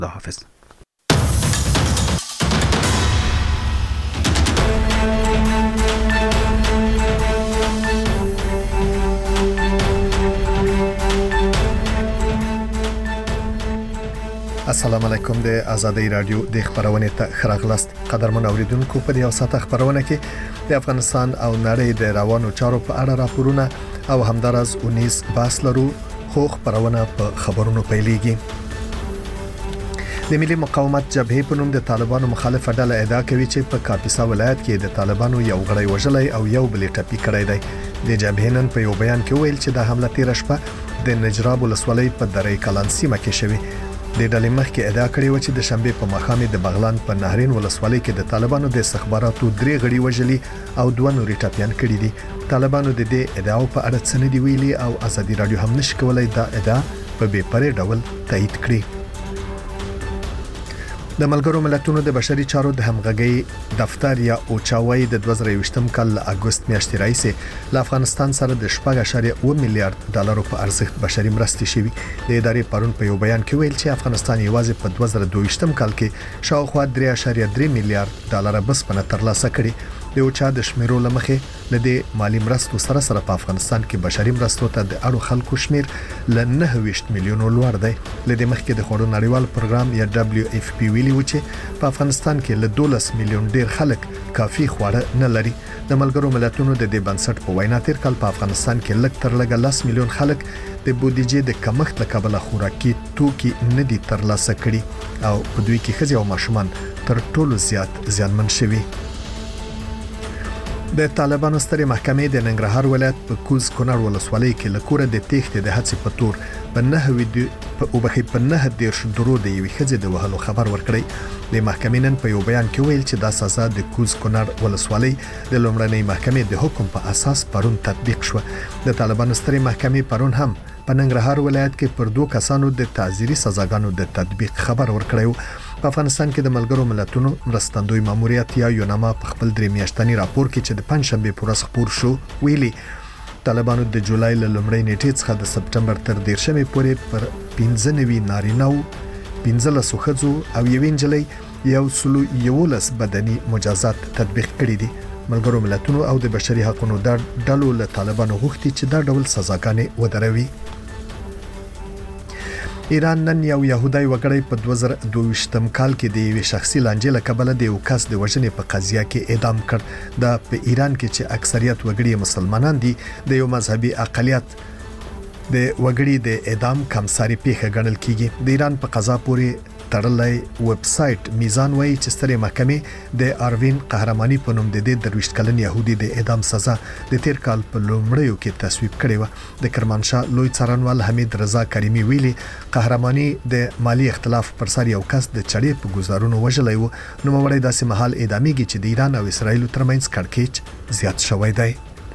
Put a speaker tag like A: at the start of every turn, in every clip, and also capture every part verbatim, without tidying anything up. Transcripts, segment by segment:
A: خدا حافظ. السلام علیکم. د آزادۍ رادیو د خبرونه ته خراغلاست. قدرمن اوریدونکو، په دې اوساته خبرونه کې د افغانستان او نړۍ د روانو چارو په اړه راپورونه او همدارس اونیس باس لرو. خو خبرونه په خبرونو پیلېږي. د ملي مقاومت جبهې په نوم د طالبانو مخالفه ډله ادعا کوي چې په کاپیسا ولایت کې د طالبانو یو غړی وژلای او یو بل ټپي کړی دی. د جبهې نن په یو بیان کې ویل چې د حمله تیر شپه د نجراب ولسوالۍ په درې کلان سیمه کې شوې. د ډلې مخکې ادعا کړې و چې د شنبه په ماښام د بغلان په نهرین ولسوالۍ کې د طالبانو د استخباراتو درې غړي وژلي او دوه نوري ټپيان کړي دي. طالبانو د دې ادعاو په اړه څه نه دی ویلي او آزادي رادیو هم نشي کولای دا ادعا په بې پرې ډول تایید کړي. د ملګرو ملتونو د بشري چارو د همغږي دفتر یا اوچاوي د دوه زره یوویشتم کال اگست میاشتې راځي له افغانستان سره د شپږ اعشاریه اووه میلیارډ ډالرو په ارزښت بشري مرستې شوي. د ادارې پرون په یو بیان کې ویل چې افغانستان یوازې په دوه زره دوه ویشتم کال کې شاوخوا درې اعشاریه درې میلیارډ ډالر بسپنه ترلاسه کړي. د اوچا د شمیرو لمخې لدې مالی مرستو سره سره په افغانستان کې بشري مرستو ته د اړو خلکو شمیر ل نهه ویشت میلیونو لوړ دی. لدې مخکې د خوړو نړیوال پروګرام یا دبليو اف پی ویلي و چې په افغانستان کې ل دولس میلیون ډیر خلک کافي خواړه نه لري. د ملګرو ملتونو د دې بنسټ په وینا تیر کال په افغانستان کې لږ تر لږه لس میلیون خلک د بودیجې د کمښت له کبله خوراکي توکي نه دي ترلاسه کړي او په دوی کې ښځې او ماشومان تر ټولو زیات زیانمن شوي. د طالبانو سترې محکمې د ننګرهار ولایت په کوز کونړ ولسوالۍ کې لکوره د تېښتې د هڅې په تور په نه ویډیو په وبخې په نه دیرش درو د یوې ښځې د وهلو خبر ورکړی. د محکمې نن په یو بیان کې ویل چې دا سزا د کوز کونړ ولسوالۍ د لومړنۍ محکمې د حکم په اساس پرون تطبیق شو. د طالبانو سترې محکمې پرون هم په ننګرهار ولایت کې پر دوه کسانو د تعزیري سزاګانو د تطبیق خبر ورکړی. په افغانستان کې د ملګرو ملتونو مرستندوی ماموریت یا یوناما په خپل درې میاشتنی راپور کې چې د پنځشنبه پر ورځ خبر شو ویلي طالبانو د جولای له لومړۍ نیټې څخه د سپټمبر تر دیرشمې پورې پر پنځه نوي نارینه‌و پنځلس ښځو او یوې نجلۍ یو سلو یولس بدني مجازات تطبیق کړي دي. ملګرو ملتونو او د بشري حقوقو د ډلو له طالبانو غوښتي چې دا ډول سزاګانې ودروي. ایران نن یو يهودي وګړی په دوه زره دوه ویشتم کال کې د یو شخصي لانجې له کبله د یو کس د وژنې په قضیه کې اعدام کړ. دا په ایران کې چې اکثریت وګړي مسلمانان دي د یو مذهبي اقلیت د وګړي د اعدام کمساري پیښه ګڼل کیږي. د ایران په قضا پورې تړلې ویب سټ میزان وایي چې سترې محکمې د اروین قهرماني په نوم د دې درويشت کلن يهودي د اعدام سزا د تیر کال په لومړیو کې تصویب کړې و. د کرمانشاه لوی څارنوال حمید رضا کریمی ویلي قهرماني د مالی اختلاف پر سر یو کس د چړې په گزارونو وژلای و. نو مړی داسې محل اعدامېږي چې د ایران او اسرایل ترمنځ کړکېچ زیات شوی دی.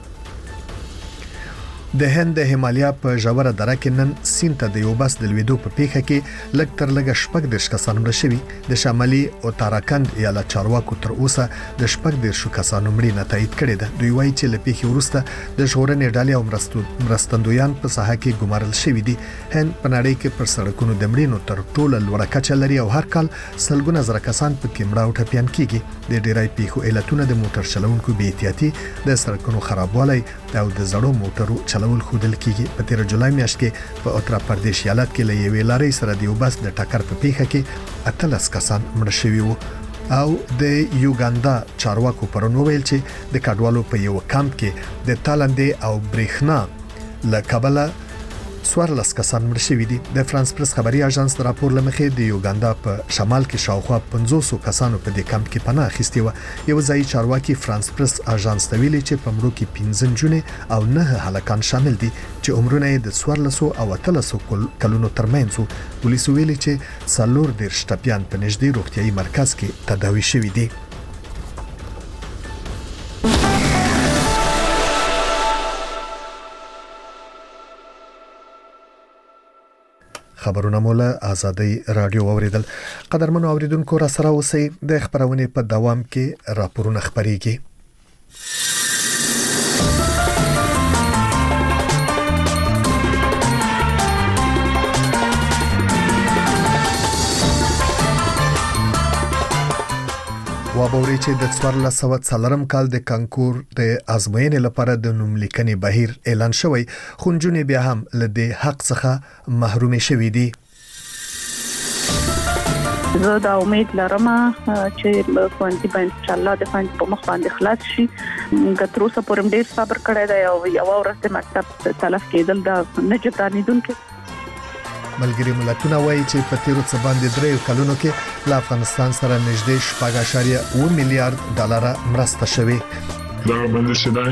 A: د هند د هیمالیا په ژوره دره کې نن سیند ته د یو بس د لویدو په پیښه کې لږ تر لږه شپږ دېرش کسان مړه شوي. د شمالي اتراکند ایالت چارواکو تر اوسه د شپږ دېرشو کسانو مړینه تایید کړې ده. دوی وایي چې له پیښې وروسته د ژغورنې ډلې او مرستندویان په ساحه کې ګمارل شوي دي. هند په نړۍ کې پر سړکونو د مړینو تر ټولو لوړه کچه لري او هر کال سلګونه زره کسان پکې مړه او ټپيان کیږي. د ډیری پیښو علتونه د موټر چلوونکو بې احتیاطي، د سړکونو خرابوالی او د زړو موټرو چلول خودل کیږي. په تیر جولای میاشت کې په اتر پردیش ایالت کې له یوې لارې سره د یو بس د ټکر په پیښه کې اتلس کسان مړه شوي وو. او د یوګاندا چارواکو پرون ویل چې د کډوالو په یو کمپ کې د تالندې او برېښنا له کبله څوارلس کسان مړه شوي دي. د فرانس پرس خبري اژانس د راپور لمخې د یوګاندا په شمال کې شاوخوا پنځوس کسانو په دې کمپ کې پناه اخیستې و. یو ځای چارواکي فرانس پرس اژانس ته ویلي چې په مړو کې پنځه نجونې او نه هلکان شامل دي چې عمرونه یې د څوارلس او اتلس کلونو ترمنځ وو. پولیسو ویلي چې څلور دېرش ټپيان په نږدې روغتيایي مرکز کې تداوي شوي دي. خبرونه مولا آزادۍ رادیو اوریدل. قدرمنو اوریدونکو را سره اوسئ. د خبرونه په دوام کې راپورونه خبريږي. وابوري چې د څوارلس سوه څلورم کال د کانکور د ازموینې لپاره د نوملیکنې بهیر اعلان شوی، خو نجونې بیا هم له دې حق څخه محرومې شوې دي.
B: زه دا امید لرم چې ښوونځي به ان شاء الله د ښوونځي په مخ باندې خلاص شي. که تر اوسه پورې ډېر صبر کړی دی او یوه ورځ د مکتب تلف کېدل دا نه جبرانېدونکي.
A: ملګري ملتونه وایي چې په تیرو څه باندې دریو کلونو کې له افغانستان سره نږدې شپږ اعشاریه اوه میلیارډ ډالره مرسته شوې.
C: دا باندې شدای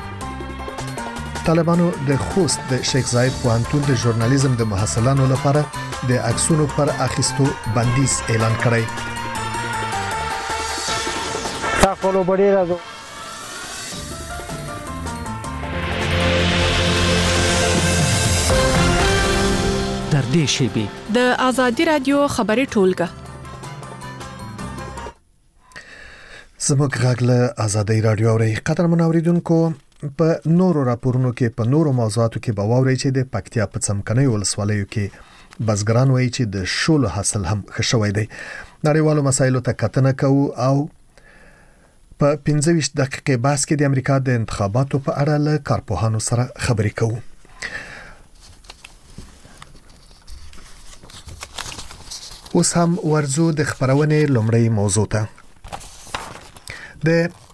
A: طالبانو د خوست د شیخ زاید پوهنتون د ژورنالیزم د محصلانو لپاره د عکسونو پر اخیستو بندیز اعلان کړی.
D: تاسو بډې راځو
E: در دې شیبې د ازادي رادیو خبري ټولګه
A: زموږ غږ له ازادي رادیو اوري. قدر منوریدونکو، په نورو راپورونو کې په نورو موضوعاتو کې به واورئ چې د پکتیا په څمکنیو ولسوالیو کې بزګران وایي چې د شولو حاصل هم ښه شوی دی. نړیوالو مسایلو ته کتنه کوو او په پنځه ویشت دقیقې بحث کې د امریکا د انتخاباتو په اړه له کارپوهانو سره خبرې کوو. اوس هم ورزو د خبرونې لومړی موضوع ته. د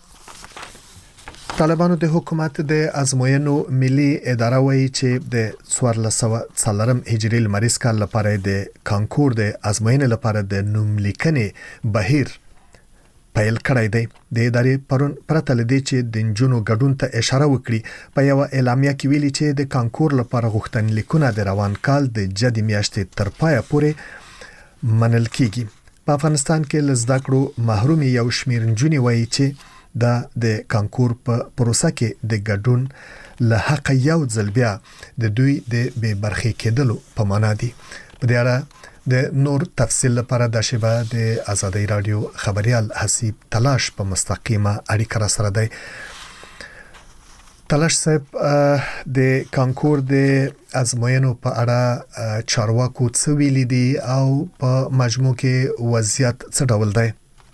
A: طالبانو د حکومت د ازموینو ملي اداره وایي چې د څوارلس سوه څلورم هجري لمریز کال لپاره د کانکور د ازموینې لپاره د نوملیکنې بهیر پیل کړی دی. د ادارې پرون پرته لدې چې د نجونو ګډون ته اشاره وکړي، په یو اعلامیه کې ویلي چې د کانکور لپاره غوښتنلیکونه د روان کال د جدي میاشتې تر پایه پورې منل کیږي. په افغانستان کې له زده کړو محرومي یو شمېر نجونې وایي چې دا د کانکور په پروسه کې د ګډون له حق یو ځل بیا د دوی د بې برخې کېدلو په معنا دي. په دې اړه د نور تفصیل لپاره د شبا د ازادي رادیو خبريال حسیب تلاش په مستقیمه اړیکه را سره دی. تلاش صاحب، د کانکور د ازموینو په اړه چارواکو څه ویلي دي او په مجموع کې وضعیت څه ډول دی؟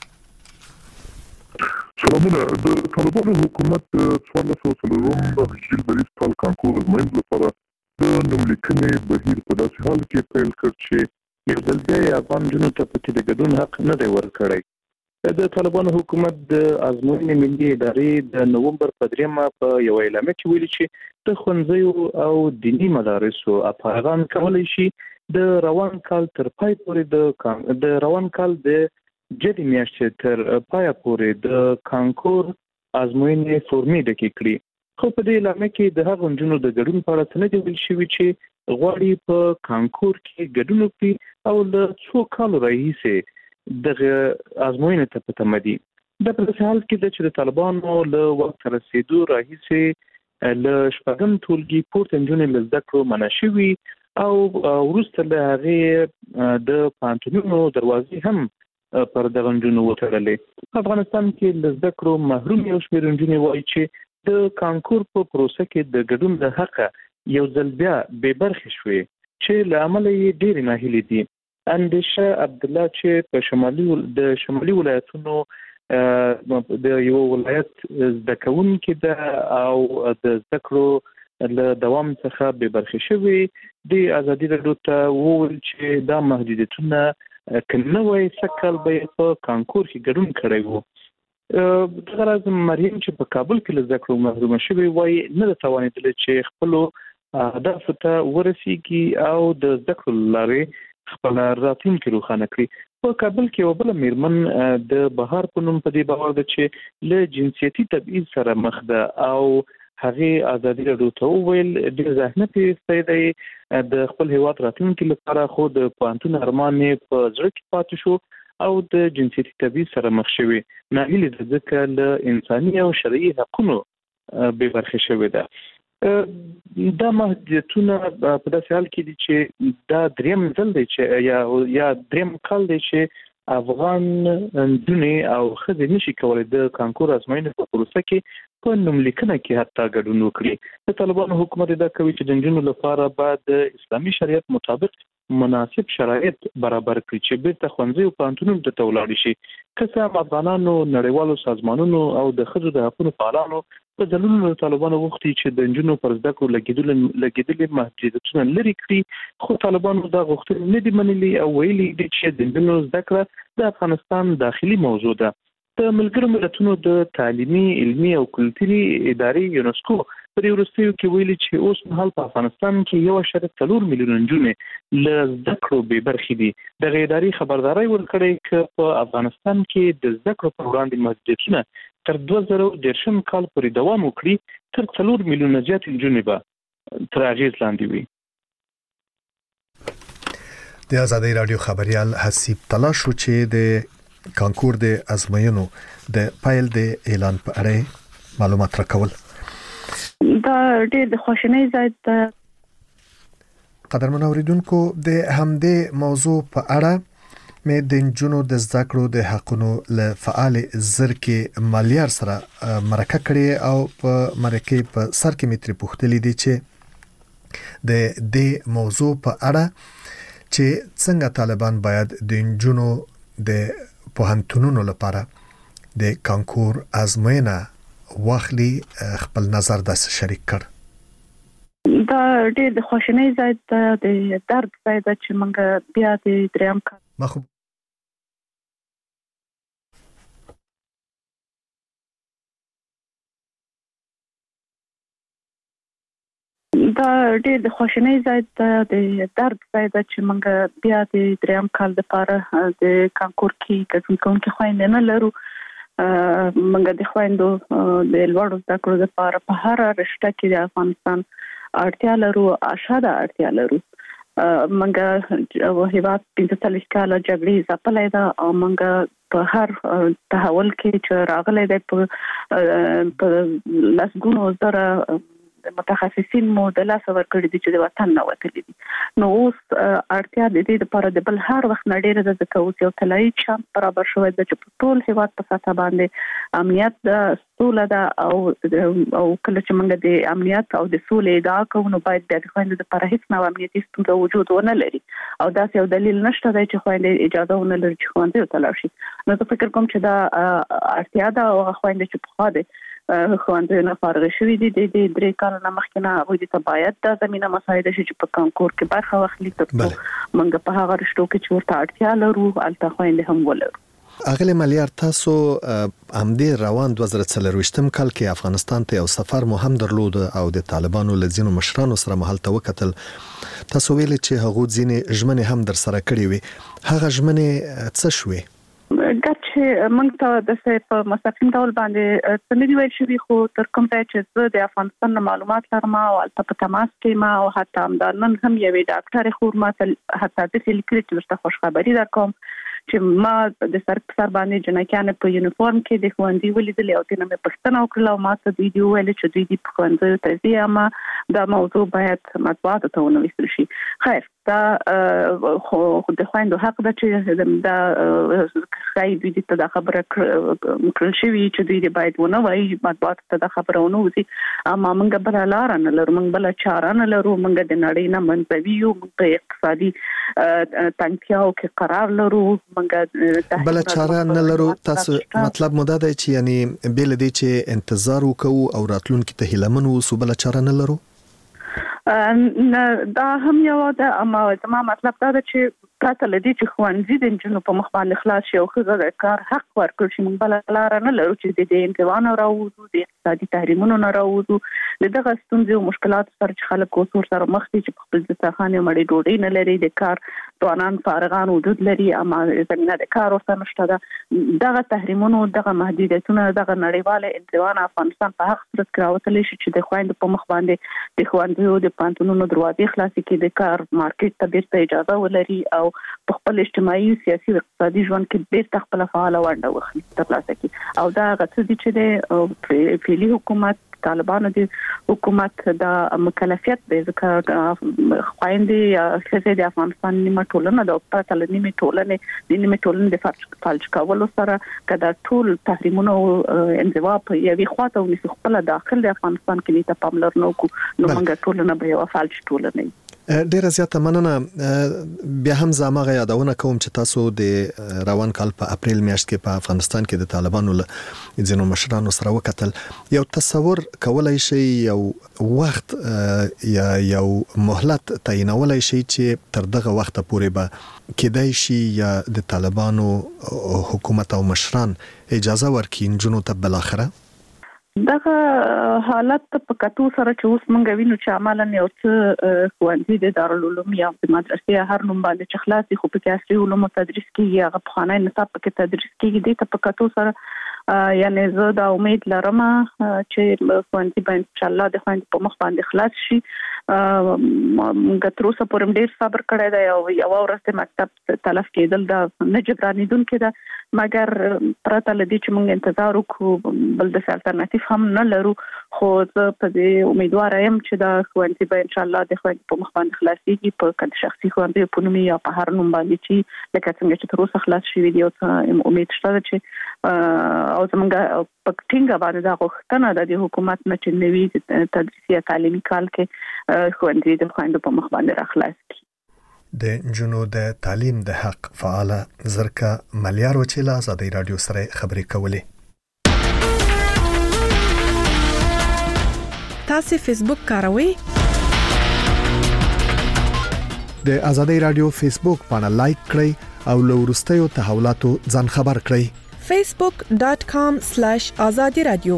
C: سلامونه. د طالبانو حکومت د څوارلس سوه څلورم هجري لمریز کال کانکور ازموینې لپاره د نوملیکنې بهیر په داسې حال کې پیل کړ چې یو ځل بیا یې افغان نجونو ته پکې د ګډون حق نه دی ورکړی. د طالبانو حکومت د ازموینې ملي ادارې د نومبر په دریمه په یو اعلامیه کې ویلي چې د ښوونځیو او دیني مدارسو افغان کولی شي د روان کال تر پای پورې د د روان کال د جدي میاشتې تر پایه پورې د کانکور ازموینې فورمې ډکې کړي. خو په دې اعلامیه کې د هغو نجونو د ګډون په اړه څه نه دي ویل شوي چې غواړي په کانکور کې ګډون وکړي او له څو کالو راهیسې دغه ازموینې ته په تمه دي. دا په داسې حال کې ده چې د طالبانو له وخت رسېدو راهیسې له شپږم ټولګي پورته نجونې له زده کړو منع شوي او وروسته له هغې د پوهنتونونو دروازې هم پر دغه نجونو وتړلې. په افغانستان کې له زده کړو محروم یو شمېر نجونې وایي چې د کانکور په پروسه کې د ګډون له حقه یو ځل بیا بې برخې شوې چې له امله یې ډېرې ناهیلې دي. اندیشه عبدالله چې په شمالي د شمالي ولایتونو د یو ولایت زده کوونکې ده او د زده کړو له دوام څخه بې برخې شوې، د ازادي راډیو ته وویل چې دا محدودیتونه که نه وای سږ کال به یې په کانکور کې ګډون کړی و. دغه راز مریم چې په کابل کې له زده کړو محرومه شوې وایي نه ده توانېدلی چې خپلو اهدافو ته ورسیږي او د زده کړو له لارې خپل راتلونکی روښانه کړي. په کابل کې یوه بله میرمن د بهار په نوم په دې باور ده چې له جنسیتي تبعیض سره مخ ده او هغې ازادي راډیو ته وویل ډېر زحمت یې ایستی دی د خپل هېواد راتلونکي لپاره، خو د پوهنتون ارمان یې په زړه کې پاتې شو او د جنسیتي تبعیض سره مخ شوې. ناهیلې ده ځکه له انساني او شرعي حقونو بې برخې شوې ده. دا محدودیتونه په داسې حال کې دي چې دا دریم ځل دی چې یا یا دریم کال دی چې افغان نجونې او ښځې نشي کولی د کانکور ازموینې په پروسه کې په نوملیکنه کې حتی ګډون وکړي. د طالبانو حکومت ادعا کوي چې د نجونو لپاره باید د اسلامي شریعت مطابق مناسب شرایط برابر کړي چې بیرته ښوونځي او پوهنتونونو ته ولاړ شي. که څه افغانانو نړیوالو سازمانونو او د ښځو د حقوقو فعالانو په دلیل طالبانو وختي چې د انجونو پر زده کړو لګیدل لګیدل محدودیتونه لري کړی، خو طالبانو دا غوښتنه نه دي منلي او ویلي دي چې د انجونو زده کړه د افغانستان داخلي موضوع ده. د ملګرو ملتونو د تعلیمي، علمي او کلتوري ادارې یونسکو پر وروستیو کې ویلي چې اوس مهال په افغانستان کې یو شرط څلور میلیون نجونې له زده کړو بې برخې دي. د ادارې خبرداري ورکړې چې په افغانستان کې د زده کړو پر وړاندې محدودیتونه تر دوه زره دېرشم کال پورې دوام وکړي، تر څلور میلیونه زیات نجونې به تر اغېز لاندې وي.
A: د آزادۍ رادیو خبريال حسیب تلاشو چې د کانکور د ازموینو د پایل د اعلان په اړه معلومات راکول.
B: دا ډېر د خوشنۍ ځای ته
A: قدرمن اوریدونکو د همدې موضوع په اړه مې د انجونو د زده کړو د حقونو له فعال زرکې مالیار سره مرکه کړې او په مرکه په سر کې متري پوښتلې دي چې د دې موضوع په اړه چې څنګه طالبان باید د انجونو د پوهنتونونو لپاره د کانکور ازموینه واخلي خپل نظر د شریک کړ.
B: دا ډېر د خوشنۍ ځای ته د درد ځای ته چې موږ بیا د دریم کال
A: مخ
B: دا ډېر د خوشنۍ ځای ته د درد ځای ته چې موږ بیا د دریم کال لپاره د کانکور کې ګډون کوونکي خويندې نه لرو. منګه د خويندو د لوړو زده کړو لپاره په هر رشته کې د افغانستان اړتیا لرو، اشاده اړتیا لرو. منګه هیواد پنځه څلوېښت کاله جګړې ځپلې ده او منګه په هر تحول کې چې راغلي ده په لاسګونو زره متخصصین مو د لاس ورکړي دي چې د وطن نه وتلي دي. نو اوس اړتیا د دې لپاره د بل هر وخت نړۍ د ځکوس یو تلای چانس برابر شوی د چې په ټول هیواد په ساته باندې امنیت د سوله ده او او کله چې موږ د امنیت او د سولې ادعا کوو نو باید د خويندو لپاره هیڅ نوع امنیتي ستونزه وجود ونه لري او دا یو دلیل نشته دی چې خويندې اجازه ونه لري چې خوندې وتلاړ شي. نو زه فکر کوم چې دا اړتیا ده او خويندې چې په خاطر خوندونه فارغ شوی دي د دې درې کال نه مخکې نه وې د تبعیت د زمينه مساعده شي چې په کانکور کې برخه واخلي تر څو موږ په هغه رشتو کې چې ورته اړتیا لرو الته خويندې هم ولرو.
A: اغلی مالیار تاسو همدې روان دوه زره څلرویشتم کال کې افغانستان ته یو سفر مو هم درلود او د طالبانو له ځینو مشرانو سره مهال ته وکتل. تاسو ویل چې هغه ځینې ژمنې هم در سره کړې وي، هغه ژمنې څه شوې؟
B: دا چې موږ ته د څه په مستقیم ډول باندې څه نه دی ویل شوی، خو تر کوم ځای چې زه د افغانستان معلومات لرم او البته په تماس کې ما او حتی همدارنن هم یوې ډاکټر خور ما ته حتی د لیکلي چې ورته خوشخبری درکوم چې ما د سر په سر باندې جنکیان په یونیفورم کې د خوندې ولیدل او تنه مې پښتنه وکړه او ما ته دوی دی ویل چې دوی دی په خوندې ته ځي اما دا موضوع باید مطبوعات ته ونویسل شي. خیر دا خو د خويندو حق ده چې دا خای دوی ته دا خبره کړل شي چې دوی دی باید ونه وایي مطبوعات ته دا خبره ونه وځي. اما موږ بل لار نه لرو، موږ بل چاره نه لرو، موږ د نړۍ نه منځوي یو په اقتصادي تنګیاو کې قرار لرو،
A: موږ بل چاره نه لرو. تاسو مطلب مو دا دی چې یعنی بل دي چې انتظار وکړو او راتلونکي ته هیلمن وو، بل چاره نه لرو.
B: دا هم یو ده، اما زما مطلب دا ده چې پراته لدی چې خوانځي د جنو په مخ باندې خلاص شي او خزه د کار حق ورکړي چې موږ بل لار نه لرو چې د دې انتوان راوځو د اقتصادي تحریمونو نه راوځو دغه ستونزې او مشکلات سره چې خلک اوسور سره مخ دي چې په خپل ځخانه مړې ډوډۍ نه لري، د کار توانان فارغان وجود لري اما زمينه د کار ورته نشته ده. دغه تحریمونو دغه محدودیتونه دغه نړیواله انتوان افغانستان په حق سره کراوتل شي چې د خويند په مخ باندې د خوندو د پانتونونو دروازې خلاصي کې د کار مارکیټ ته بیرته اجازه ولري او په خپل اجتماعي سیاسي او اقتصادي ژوند کې بیرته خپل فعال ونډه واخلي ترلاسه کړي. او دا غوښتل دي چې د فعلی حکومت طالبانو د حکومت د مکلفیت د ذکر خويندې یا څه د افغانستان نیمه ټولنه د په تل نیمه ټولنه د نیمه ټولنه د فالج کولو سره کدا ټول تحریمونو انزوا په یوې خواته ونیسي خپل داخل د افغانستان کې ته پاملرنه وکړو نو موږ ټولنه به یو فالج ټولنه
A: ډیره زیاته مننه. بیا هم زموږه یادونه کوم چې تاسو د روان کال په اپریل میاشت کې په افغانستان کې د طالبانو له ځینو مشرانو سره وکتل. یو تصور کولای شي یو وخت یا یو مهلت تعینولای شي چې تر دغه وخت پورې به کېدای شي یا د طالبانو حکومت او مشران اجازه ورکړي نجونو ته بل اخره؟
B: دغه حالت په کتو سره چې اوس مونږ وینو چې عملاً یو څه ښوونځي د دارالعلوم یا د مدرسې هر نوم باندې چې خلاصي خو په کې عصري علوم تدریس کیږي، هغه په خانه نصاب کې تدریس کیږي. د ته په کتو سره یعنی زه دا امید لرم چې ښوونځي به ان شاء الله د ښوونځي په مخ باندې خلاص شي. موږ تر اوسه پورې ډیر صبر کړی دی او یو ورځ مکتب تلف کېدل دا نه جبرانیدونکې ده، مګر پرته له دې چې موږ انتظار وکړو بل د الټرناتیو هم نه لرو. خو زه په دې امیدوار یم چې دا ښوونځي به ان شاء الله د ښوونځي په مخ باندې خلاصيږي په کله شخصي ښوونځي په نوم یا په هر نوم باندې چې لکه څنګه چې تر اوسه خلاص شوی دی. او امید شته چې او زمونږ په ټینګه باندې دا غوښتنه ده د حکومت نه چې نوي تدریسي تعلیمي کال کې ښوونځي د خويندو په مخ باندې راخلاص کړي.
A: د جنو د تعلیم د حق فعاله زرکا ملیار وچیلا آزادی رادیو سره خبرې کولې.
E: تاسو فیسبوک کاروئ؟
A: د آزادی رادیو فیسبوک باندې لایک کړئ او له وروستیو تحولاتو ځان خبر کړئ.
E: facebook dot com slash azadi radio.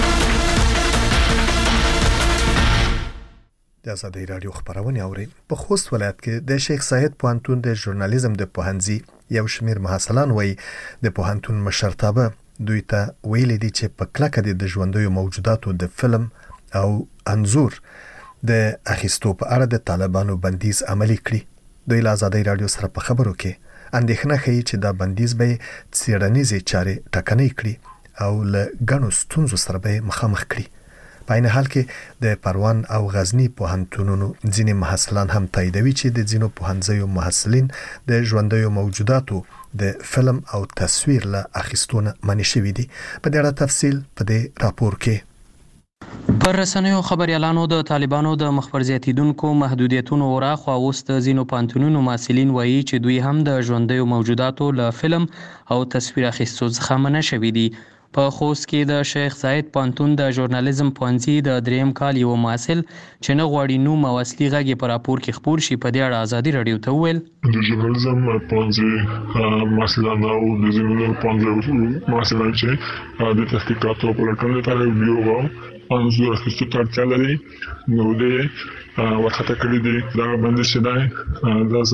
A: د آزادی رادیو خبرونه اورئ. په خوست ولایت کې د شیخ زاید پوهنتون د ژورنالیزم د پوهنځي یو شمیر محصلان وایي د پوهنتون مشرتابه دوی ته ویلي دي چې په کلکه د ژوندیو موجوداتو د فلم او انځور د اخیستو په اړه د طالبانو بندیز عملی کړي. دوی له آزادی رادیو سره په خبرو کې اندېښنه ښیي چې دا بندیز به څېړنیزې چارې ټکنۍ کړي او له ګڼو ستونزو سره به مخامخ کړي. په عین حال کې د پروان او غزنی پوهنتونونو ځینې محصلان هم تاییدوي چې د ځینو پوهنځیو محصلین د ژوندیو موجوداتو د فلم او تصویر له اخیستونه منع شوي دي. په دې اړه تفصیل په دې راپور کې.
F: پر رسنیو خبريالانو د طالبانو د مخبر زیاتیدونکو محدودیتونو وراخوا اوس د ځینو پوهنتونونو محصلین وایي چې دوی هم د ژوندیو موجوداتو له فلم او تصویر اخیستو څخه منع شوي دي. په خوست کې د شیخ زاید پوهنتون د ژورنالیزم پوهنځي د دریم کال یو محصل چې نه غواړي نوم او اصلي غږ یې په راپور کې خپور شي په دې اړه آزادي رادیو ته وویل
C: د ژورنالیزم پوهنځي محصلان او د ژورنالیزم پوهنځي محصلان چې د تحقیقاتو په لټون لپاره ویډیو او انځور اخیستو ته اړتیا لري نو دې ورخطه کړي دي. دا باندې چې دی دا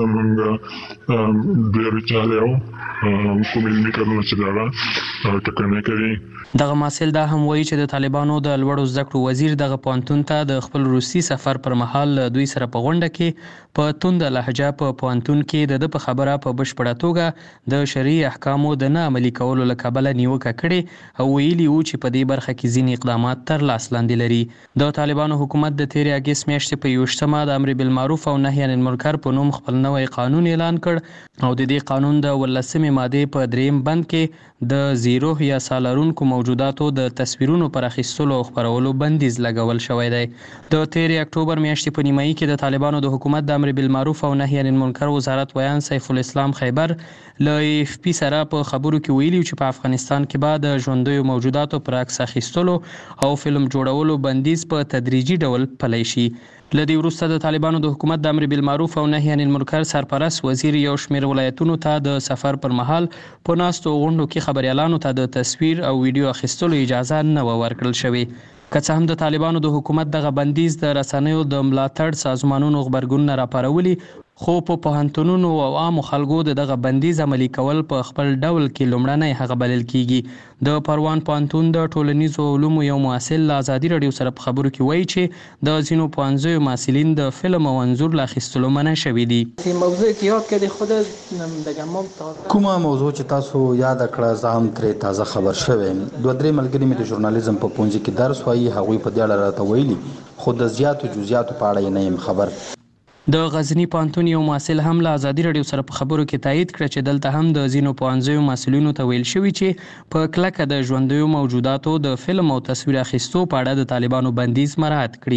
C: زمونږ ډېر چارې او کومې میکرونه چې دا ټکنۍ کوي.
F: دغه محصل دا هم وایي چې د طالبانو د لوړو زده کړو وزیر دغه پوهنتون ته د خپل روسي سفر پر مهال دوی سره په غونډه کې په توند لهجه په پوهنتون کې د په خبره په بشپړه توګه د شرعي احکامو د نه عملي کولو له کبله نیوکه کړې او ویلي وو چې په دې برخه کې ځینې اقدامات تر لاس لاندې لري. د طالبانو حکومت د تیرې اګست میاشتې په یوشتمه د امر بالمعروف او نهي عن المنکر په نوم خپل نوی قانون اعلان کړ او د دې قانون د ولسمې ماده په دریم بند کې د زیرو یا سالارونکو موجوداتو د تصویرونو پر اخیستلو او خپرولو بندیز لګول شوی دی. د تیرې اکتوبر میاشتې په نیمایي کې د طالبانو د حکومت د امر بالمعروف او نهي عن المنکر وزارت ویان سیف الاسلام خیبر له اف پی سره په خبرو کې ویلي چې په افغانستان کې به د ژوندیو موجوداتو پر عکس اخیستلو او فلم جوړولو بندیز په تدریجي ډول پلی شي. لدی وروسته د طالبانو د حکومت د امر بالمعروف او نهي عن المنکر سرپرست وزیر یو شمیر ولایتونو ته د سفر پر مهال په ناستو غونډو کې خبريالانو ته د تصویر او ویډیو اخیستلو اجازه نه ورکړل شوې. که څه هم د طالبانو د حکومت دغه بندیز د رسنیو د ملاتړ سازمانونو خبرګونونه راپارولي خو په پوهنتونونو او عامو خلکو دغه بندیز عملي کول په خپل ډول کې لومړنی هغه بلل کیږي. د پروان پوهنتون د ټولنیزو علومو یو محصل آزادي رادیو سره په خبرو کې وایي چې د ځینو پوهنځیو محصلین د فلم او انځور له اخیستلو منع شوي دي.
G: موضوع کې یاد کړي خود دغه موضوع
H: کومه موضوع چې تاسو یاد کړه زه هم ترې تازه خبر شوم. دوه درې ملګري مې د ژورنالیزم په پوهنځي کې درس وایي هغوی په دې اړه راته ویلي خو د زیاتو جزئیاتو په اړه نه یم خبر.
F: د غزنی پوهنتون یو محصل هم له آزادي رادیو سره په خبرو کې تایید کړ چې دلته هم د ځینو پوهنځیو محصلینو ته ویل شوي چې په کلکه د ژوندیو موجوداتو د فلم او تصویر اخیستو په اړه د طالبانو بندیز مراعات کړي.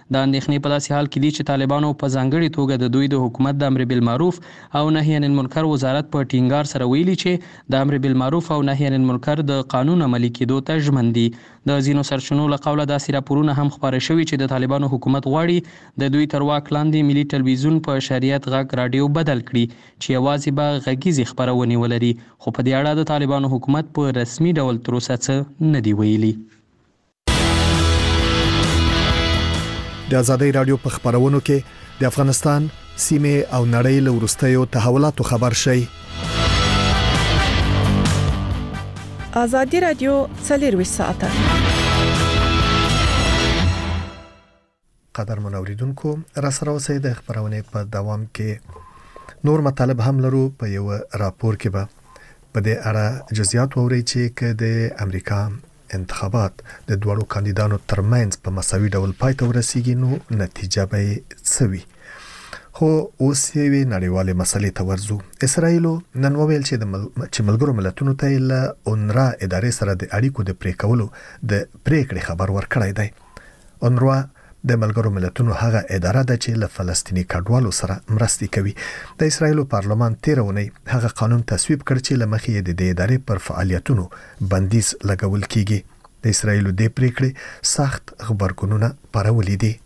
F: د اندېښنې په داسې حال کې دي چې طالبانو په ځانګړې توګه د دوی د حکومت د امر بالمعروف او نهي عن المنکر وزارت په ټینګار سره ویلي چې د امر بالمعروف او نهي عن المنکر د قانون عملي کېدو ته ژمن دي. د ځینو سرچینو له قوله داسې راپورونه هم خپاره شوي چې د طالبانو حکومت غواړي د دوی تر واک لاندې ملي ټلویزیون په شریعت غږ راډیو بدل کړي چې یوازې به غږیزې خپرونې ولري، خو په دې اړه د طالبانو حکومت په رسمي ډول تر اوسه څه نه دي ویلي.
A: د ازادۍ راډیو په خبرونو کې د افغانستان سیمې او نړۍ له وروستیو تحولاتو خبر شي.
E: ازادي راډیو څلور ساعته.
A: قدر منوریدونکو را سره اوسئ د خبرونې په دوام کې نور مطالب هم لرو. په یو راپور کې به په دې اړه جزئیات ووري چې ک د امریکا انتخابات د دوړو کاندیدانو ترمنځ په مساوي ډول پای ته ورسیږي نو نتیجه به څه وي. خو اوس یې نړیوالې مسلې ته ورځو. اسرائیل نن وویل چې د مل... چې ملګرو ملتونو ته له اونروا ادارې سره د اړیکو د پرې کولو د پریکړې خبر ورکړی دی. اونروا د ملګرو ملتونو هغه اداره ده چې له فلسطینی کډوالو سره مرستې کوي. د اسرائیل پارلمان تیر اونۍ هغه قانون تصویب کړ چې له مخې د دې ادارې پر فعالیتونو بندیز لګول کیږي. د اسرائیل د پریکړې سخت خبرګونونه پارولې دي.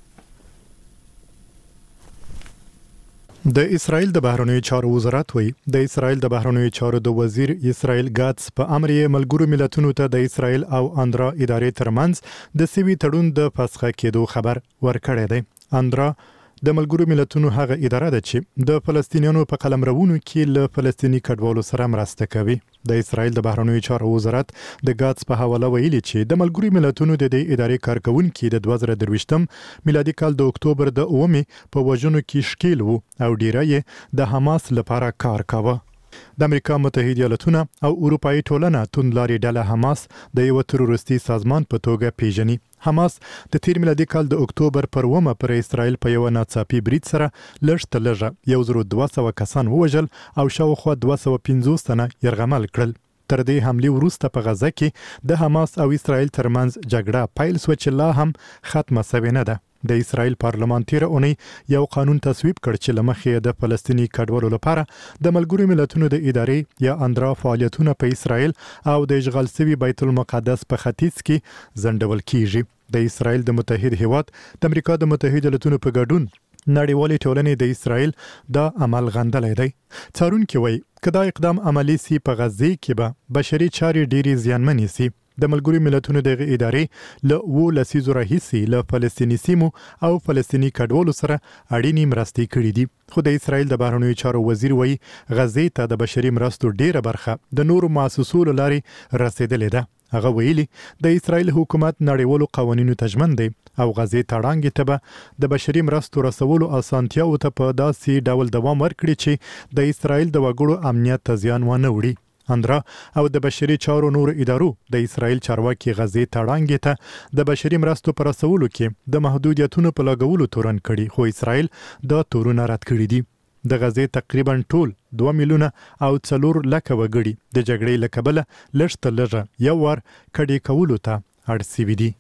I: د اسرائیل د بهرنیو چارو وزارت وی د اسرائیل د بهرنیو چارو د وزیر اسرائیل ګاتس په امر یې ملګرو ملتونو ته د اسرائیل او اندرا ادارې ترمنځ د سوي تړون د فسخه کېدو خبر ورکړی دی. اندرا د ملګرو ملتونو هغه اداره ده چې د فلسطینیانو په قلمرونو کې له فلسطینی کډوالو سره مرسته کوي. د اسرائیل د بهرنیو چارو وزارت د ګاتس په حواله ویلي چې د ملګرو ملتونو د دې ادارې کارکونکي د دوه زره درویشتم میلادي کال د اکتوبر د اومې په وژنو کې شکیل وو او ډیره یې د حماس لپاره کار کاوه. د امریکا متحده ایالاتونه او اروپאי ټولنه توندلاري ډله حماس د یو تروریستي سازمان په توګه پیژني. حماس د تیر میلادي کال د اکتوبر پر اومه پر اسرائیل په یو ناڅاپي برید سره لږ تر لږه یو زر دوه سوه کسان ووژل او شاوخوا دوه سوه پنځوس تنه یرغمل کړل. تر دې حملې وروسته په غزه کې د حماس او اسرائیل ترمنځ جګړه پیل شوه چې لا هم ختمه شوې نه ده. د اسرائیل پارلمان تیر اونۍ یو قانون تصویب کړ چې لمخې د فلسطینی کډوالو لپاره د ملګرو ملتونو د ادارې یا اندرا فعالیتونه په اسرائیل او د اشغال شوي بیت المقدس په ختیځ کې ځنډول کیږي. د اسرائیل د متحد هیواد د امریکا د متحده ایالاتونو په ګډون نړیوالې ټولنې د اسرائیل د عمل غندلې دی. څارونکي وایي کدا اقدام عملی سي په غزه کې به بشري چارې ډېری زیانمنې سي. د ملګرو ملتونو د ادارې له و لسیزو راهیسې له فلسطینی سیمو او فلسطینی کډوالو سره اړینې مرستې کړې دي. خو د اسرائیل د بهرنیو چارو وزیر وایي غزه ته د بشري مرستو ډیره برخه د نورو مؤسسو له لارې رسیدلې ده. هغه ویلي د اسرائیل حکومت نړیوالو قوانینو ته ژمن دی او غزه ته وړاندې ته به د بشري مرستو رسولو اسانتیاو ته په داسې ډول دوام ورکړي چې د اسرائیل د وګړو امنیت ته زیان ونه وړي. اندرا او د بشري چارو نور ادارو د اسرائیل چارواکي غزه ته وړاندې ته د بشري مرستو پر رسولو کې د محدودیتونو په لګولو تورن کړي، خو اسرائیل د تورونه رد کړي دي. د غزه تقریبا ټول دوه میلیونه او څلور لکه وګړي د جګړې له کبله لږ تر لږه یو وار کډې کولو ته اړ شوي دي.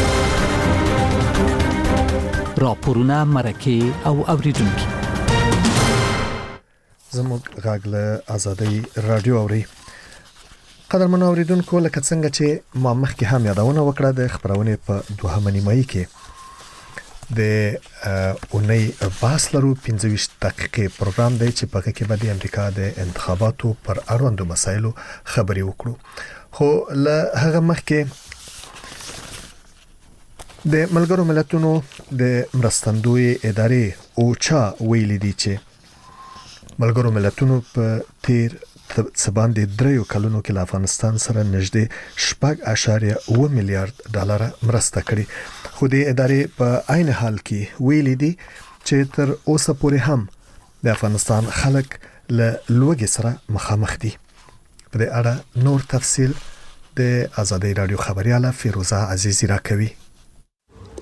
J: راپورونه مرکه او اوریدونکي
A: زموږ غږ له ازادۍ راډیو اوري. قدرمنو اوریدونکو لکه څنګه چې ما مخکې هم یادونه وکړه د خبرونې په دوهمه نیمایي کې د اونۍ باس لرو پنځه ویشت دقیقې پروګرام دی چې په هغه کې به د امریکا د انتخاباتو پر اړوندو مسایلو خبرې وکړو. خو له هغه مخکې د ملګرو ملتونو د مرستندوی ادارې اوچا ویلي دي چې ملګرو ملتونو په تیر څه باندې دریو کلونو کې له افغانستان سره نږدې شپږ اعشاریه اوه میلیارډ ډالر مرسته کړې. خو د ادارې په عین حال کې ویلي دي چې تر اوسه پورې هم د افغانستان خلک له لوږې سره مخامخ دي. په دې اړه نور تفصیل د ازادۍ راډیو خبرياله فیروزه عزیزی راکوي.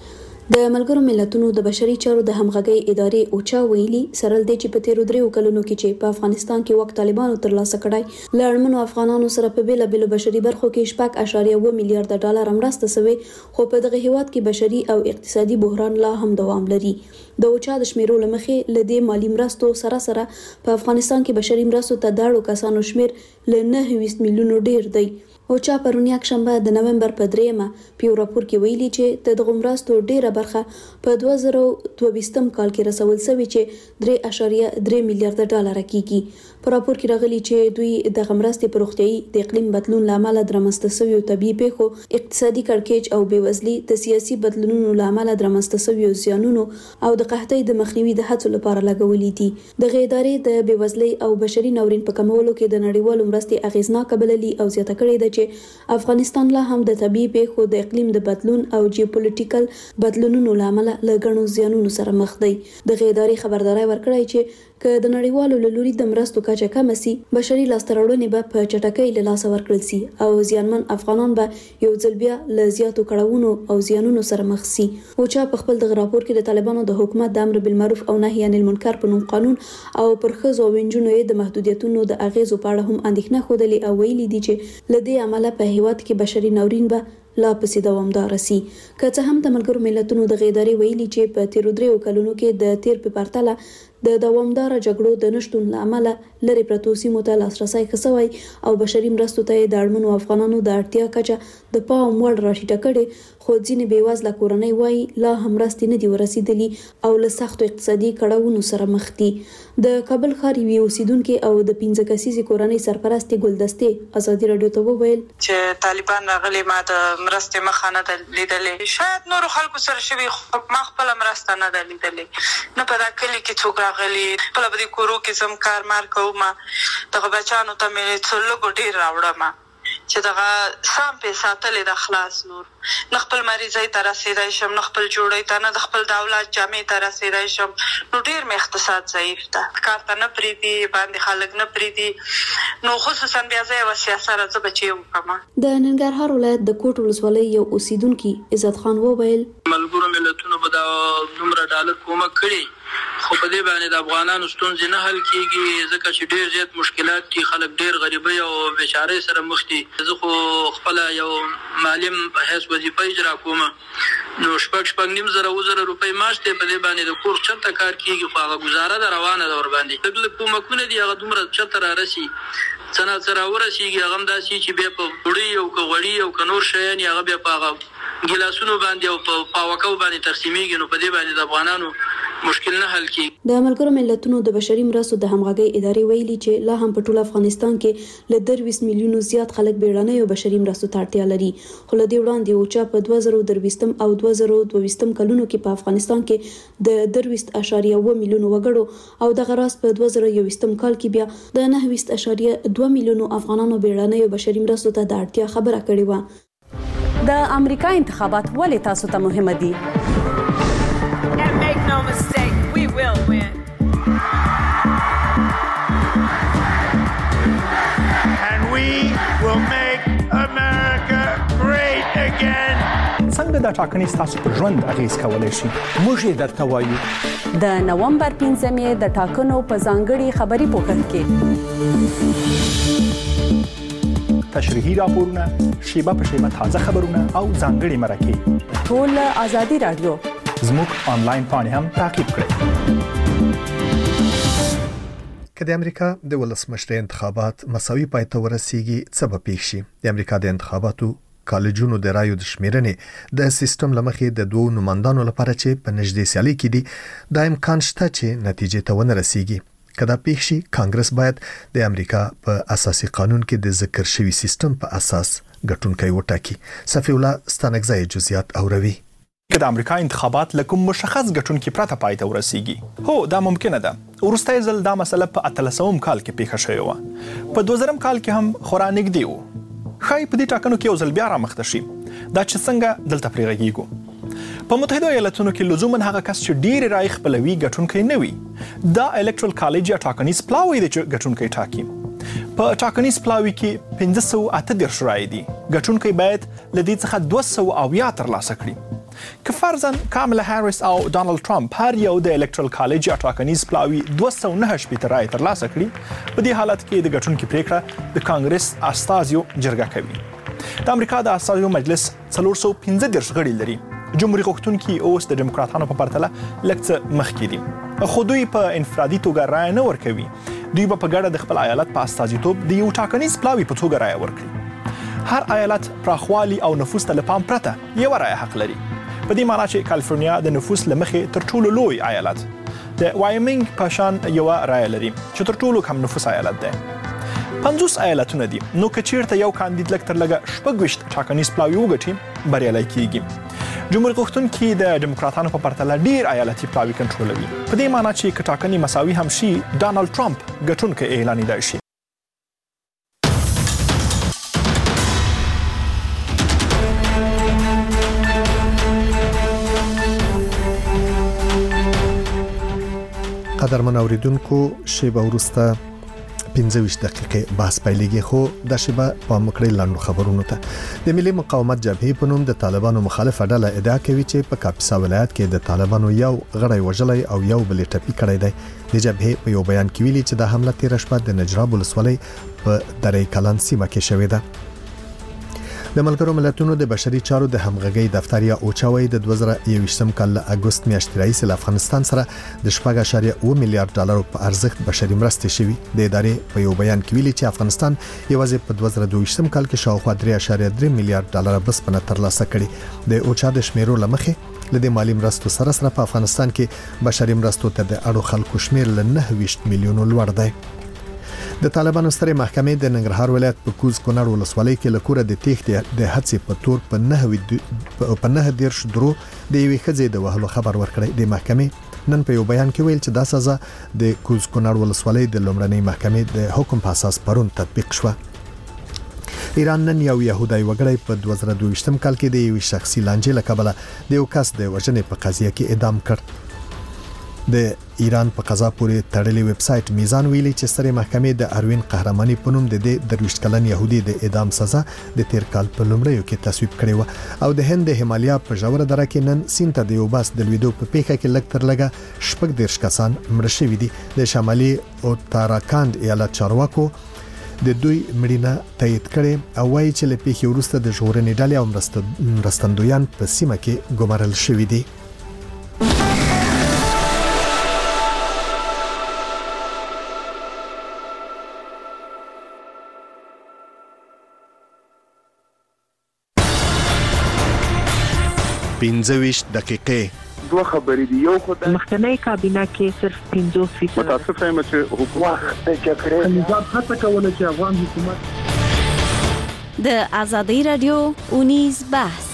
K: د ملګرو ملتونو د بشري چارو د همغږي ادارې اوچا ویلي سره د چې په تیرو دریو کلونو کې چې په افغانستان کې وخت طالبانو ترلاسه کړای لړمنو افغانانو سره په بیل بیل بشري برخو کې شپږ اشاریه و میلیارډ ډالر مرسته شوی خو په دغه هیواد کې بشري او اقتصادي بحران لا هم دوام لري د اوچا د شمیرو لمخې لدې مالی مرستو سره سره په افغانستان کې بشري مرستو ته داړو کسانو شمیر ل نه میلیونو ډیر دی اوچا پرونی شنبه د نومبر په دریمه په راپور کې ویلي چې د دغه مرستو ډیره برخه په دوه زره دوه ویشتم کال کې رسول شوی چې درې اشاریه درې میلیارډ ډالر کېږي په راپور کې راغلي چې دوی د مرستې په روغتيایي د اقلیم بدلون لامل درمسته شوی طبي پیښو اقتصادي کړکېچ او بیوزلي د سیاسي بدلونونو لامل درمسته شوی زیانونو او د قحطۍ د مخنیوي د هڅو لپاره لګولې دي د غیدارې د بیوزلي او بشري ناورین په کمولو کې د نړیوالو مرستې اغیزناک بللي او زیاته کړې ده چې افغانستان لا هم د طبي پیښو د اقلیم د بدلون او جیوپولیټیکل بدلونونو لامل لګڼو زیانونو سره مخ دی د غیدارې خبرداري ورکړی چې که د نړیوالو لوري د مرستو کچه کم سي بشري لاستهراوړنې به په چټکۍ له لاسه ورکړل سي او زیانمن افغانان به یو ځل بیا له زیاتو کړهونو او زیانونو سره مخ سي او چې په خپل د راپور کې د طالبانو د حکومت د امر بالمعروف او نهي عن المنکر په نوم قانون او پر ښځو او نجونو د محدودیتونو د اغیزو په اړه هم اندېښنه خوده او ویلي دي چې لدې عمله په هیواد کې بشري ناورین به لا پسې دوامدار سي که څه هم د ملګرو ملتونو د غیداري ویلي چې په تیرو دریو کلونو کې د تیر په پرتله د دوامدار جګړو د نشټون لامل لري پرتو سیمو ته لاسرسي خسوي او بشري مرستو ته د اړمنو افغانانو د اړتیا کچه د پام وړ راټیټه کړي خو ځینې بیوازله کورنۍ وای لا هم مرستې نه دي ورسېدلي او له سختو اقتصادي کړهونو سره مخ دي د کابل ښار یو اوسیدونکو او د پنځه کسیزې کورنۍ سرپرست ګلدستې ازادي رادیو ته وویل
L: چې طالبان راغلي ما د مرستې مخه نه لیدلې شاید نور خلکو سره شوي ما خپل مرسته نه لیدلې نه په دا کلی کې څوک راغلي خپل په دې کورو کې زم کار مار کوم دغه بچانو ته مې څو لږ ډیر راوړم چې دغه سام په ساتلې د خلاص نور نه خپل مریضۍ ته رسیدای شم نه خپل جوړې ته نه د خپل د اولاد جامې ته رسیدای شم نو ډیر مې اقتصاد ضعیف ده کار ته نه پریدي باندې خلک نه پریدي نو خصوصا بیا زه یو سیاست راځه بچي وکم
K: د ننګرهار ولایت د کوټ ولسوالۍ یو اوسیدونکو عزت خان وویل
M: ملګرو ملتونو په دا دومره ډالر کومه کړی خو په دې باندې د افغانانو ستونزې نه حل کیږي ځکه چې ډیر زیات مشکلات دي خلک ډیر غریبۍ او بیچارۍ سره مخ دي زه خو خپل یو معلم په هیڅ وظیفه اجرا کوم نو شپږ شپږ نیم زره وزره روپۍ معاش ته په دې باندې د کور چرته کار کیږي خو هغه گزاره ده روانه ده ور باندې دغه کومکونه دي هغه دومره چرته را رسي څنګه سره ورسیږي هغه هم داسي چې بیا په وړي او کوړی او کنور شین هغه بیا په هغه ګلاسونو باندې او په پاوکاو باندې تقسیمېږي نو په دې باندې د افغانانو مشکل نه حل کی
K: د ملګرو ملتونو د بشري مرستو د همغږي ادارې ویلي چې لا هم په ټول افغانستان کې ل درویس میلیونو زیات خلک بیړنۍ او بشري مرستو ته اړتیا لري خو له دې وړاندې اوچا په دوه زره درويستم او دوه زره دوه ویشتم کلونو کې په افغانستان کې د درويست اشاریه و میلیونو وګړو او د غراس په دوه زره یوویشتم کال کې بیا د نه ویشت اشاریه دوه میلیونو افغانانو بیړنۍ او بشري مرستو ته د اړتیا خبره کړې و
N: د امریکا انتخابات ولې تاسو ته مهمه دي
O: No mistake, we will win.
P: And we will make America great again.
Q: څنګه دا ټاکنې ستاسو په ژوند اغیز کولای شي موږ یې درته وایو
N: د نومبر پنځمې د ټاکنو په ځانګړي خبري پوښتنه کې
Q: تشریحي راپورونه شیبه په شیبه تازه خبرونه او ځانګړي مرکې
N: ټول ازادي رادیو
Q: زموږ آنلاین پاڼې هم تعقیب کړئ
A: که د امریکا د ولسمشر انتخابات مساوي پای ته ورسیږي څه به پیښ شي د امریکا د انتخاباتو کالجونو د رایو د شمیرنې د سیستم لمخې د دوه نمائندانو لپاره چې په نږدې سیالي کې دي د امکان شته چې نتیجې ته ونه رسیږي کدا پیښ شي کانګرس باید د امریکا په اساسي قانون کې د ذکر شوی سیستم په اساس ګټونکي وټاکي صفی الله ستانګزای جزئیات اوروي
Q: که د امریکا انتخابات لکه مشخص ګټونکي پراته پای ته ورسیږي هو دا ممکنه ده ورسته ځل دا مسله په اتلسم کال کې پیښه شوې و په دوه زرم کال کې هم خورا نږدې و خای په دې ټاکنو کې یو ځل بیا رامخته شي دا چې څنګه دلته پرېږیږو په متحده ایالاتونو کې لزوما هغه کس چې ډېر رای خپلوي ګټونکي نه وي دا الکټرل کالج یا ټاکنیز پلاوی دی چې ګټونکي ټاکي په ټاکنیز پلاوی کې پنځه سوه اته دېرش رای دي ګټونکي باید له دې څخه دوه سوه اویا ترلاسه کړي که فرضاً کاملا هاریس او ډانلډ ټرمپ هر یو د الکټرل کالج یا ټاکنیز پلاوي دوه سوه نهه شپېته رایې ترلاسه کړي، په دې حالت کې د ګټونکي پریکړه د کانګرس استازیو جرګه کوي. د امریکا د استازیو مجلس څلور سوه پنځه دېرش غړي لري. جمهوریت غوښتونکي اوس د ډیموکراتانو په پرتله لږ څه مخکې دي، خو دوی په انفرادي توګه رایه نه ورکوي. دوی به په ګډه د خپل ایالت په استازیتوب د یو ټاکنیز پلاوي په توګه رایه ورکړي. هر ایالت پراخوالي او نفوس ته له پام پرته یو رایه حق لري، په دې معنی چې کالیفورنیا د نفوس له مخې تر ټولو لوی ایالت، د وایمنګ په شان یو رایه لري چې تر ټولو کم نفوس ایالت دی. پنځوس ایالتونه دي، نو که چیرته یو کاندید لږ تر لږه شپږ ویشت ټاکنیز پلاوي وګټي بریالی کیږي. جمهوریت غوښتونکي د ډیموکراتانو په پرتله ډیر ایالتي پلاوي کنټرولوي، په دې معنی چې که ټاکنې مساوي هم شي ډانلډ ټرمپ ګټونکی اعلانېدای شي.
A: قدرمن اوریدونکو، شیبه وروسته پنځه ویشت دقیقې بحث پیلېږي، خو د شیبه پام وکړئ لاندو خبرونو ته. د ملي مقاومت جبهې په نوم د طالبانو مخالفه ډله ادعا کوي چې په کاپیسا ولایت کې د طالبانو یو غړی وژلی او یو بل ټپي کړی دی. د جبهې په یو بیان کې ویلي چې د حمله تیره شپه د نجراب ولسوالۍ په درې کلان سیمه کې شوې ده. د ملګرو ملتونو د بشري چارو د همغږۍ دفتر یا اوچاوي د دوه زره یوویشتم کال له اګوست میاشتې راهیسې له افغانستان سره د شپږ اعشاریه اوه میلیارډ ډالرو په ارزښت بشري مرستې شوي. د ادارې په یو بیان کې ویلي چې افغانستان یوازې په دوه زره دوه ویشتم کال کې شاوخوا درې اعشاریه درې میلیارډ ډالر بسپنه ترلاسه کړي. د اوچا د شمیرو لمخې له دې مالی مرستو سره سره په افغانستان کې بشري مرستو ته د اړو خلکو شمیر له نهه ویشت میلیونو لوړ دی. د طالبانو سترې محکمې د ننګرهار ولایت په کوز کونړ ولسوالۍ کې له کوره د تېښتې د هڅې په تور په نهه په نهه دېرش درو د یوې ښځې د وهلو خبر ورکړی. د محکمې نن په یو بیان کې ویل چې دا سزا د کوز کونړ ولسوالۍ د لومړنۍ محکمې د حکم په اساس پرون تطبیق شوه. ایران نن یو يهودي وګړی په دوه زره دوه ویشتم کال کې د یو شخصي لانجې له کبله د یو کس د وژنې په قضیه کې اعدام کړ. د ایران په قضا پورې تړلې ویب سټ میزان ویلي چې سترې محکمې د اروین قهرماني په نوم د دې درویشت کلن يهودي د اعدام سزا د تیر کال په لومړیو کې تصویب کړې و. او د هند د هیمالیا په ژوره دره کې نن سیند ته د یو باس د لویدو په پیښه کې لږ تر لږه شپږ دېرش کسان مړه شوي دي. د شمالي اوتاراکاند ایالت چارواکو د دوی مړینه تایید کړي او وایي چې له پیښې وروسته د ژغورنې ډلې او مرستندویان په سیمه کې ګمارل شوي دي. پنځه ویشت دقیقې
C: دوه خبرې دي. یو خدای
R: مخکنی کابینه کې صرف پنځوس فیصد
C: متاسفه یم چې حکومت د جګړې نظام هڅه کوله چې افغان حکومت
N: د آزادۍ رادیو اونیز بحث.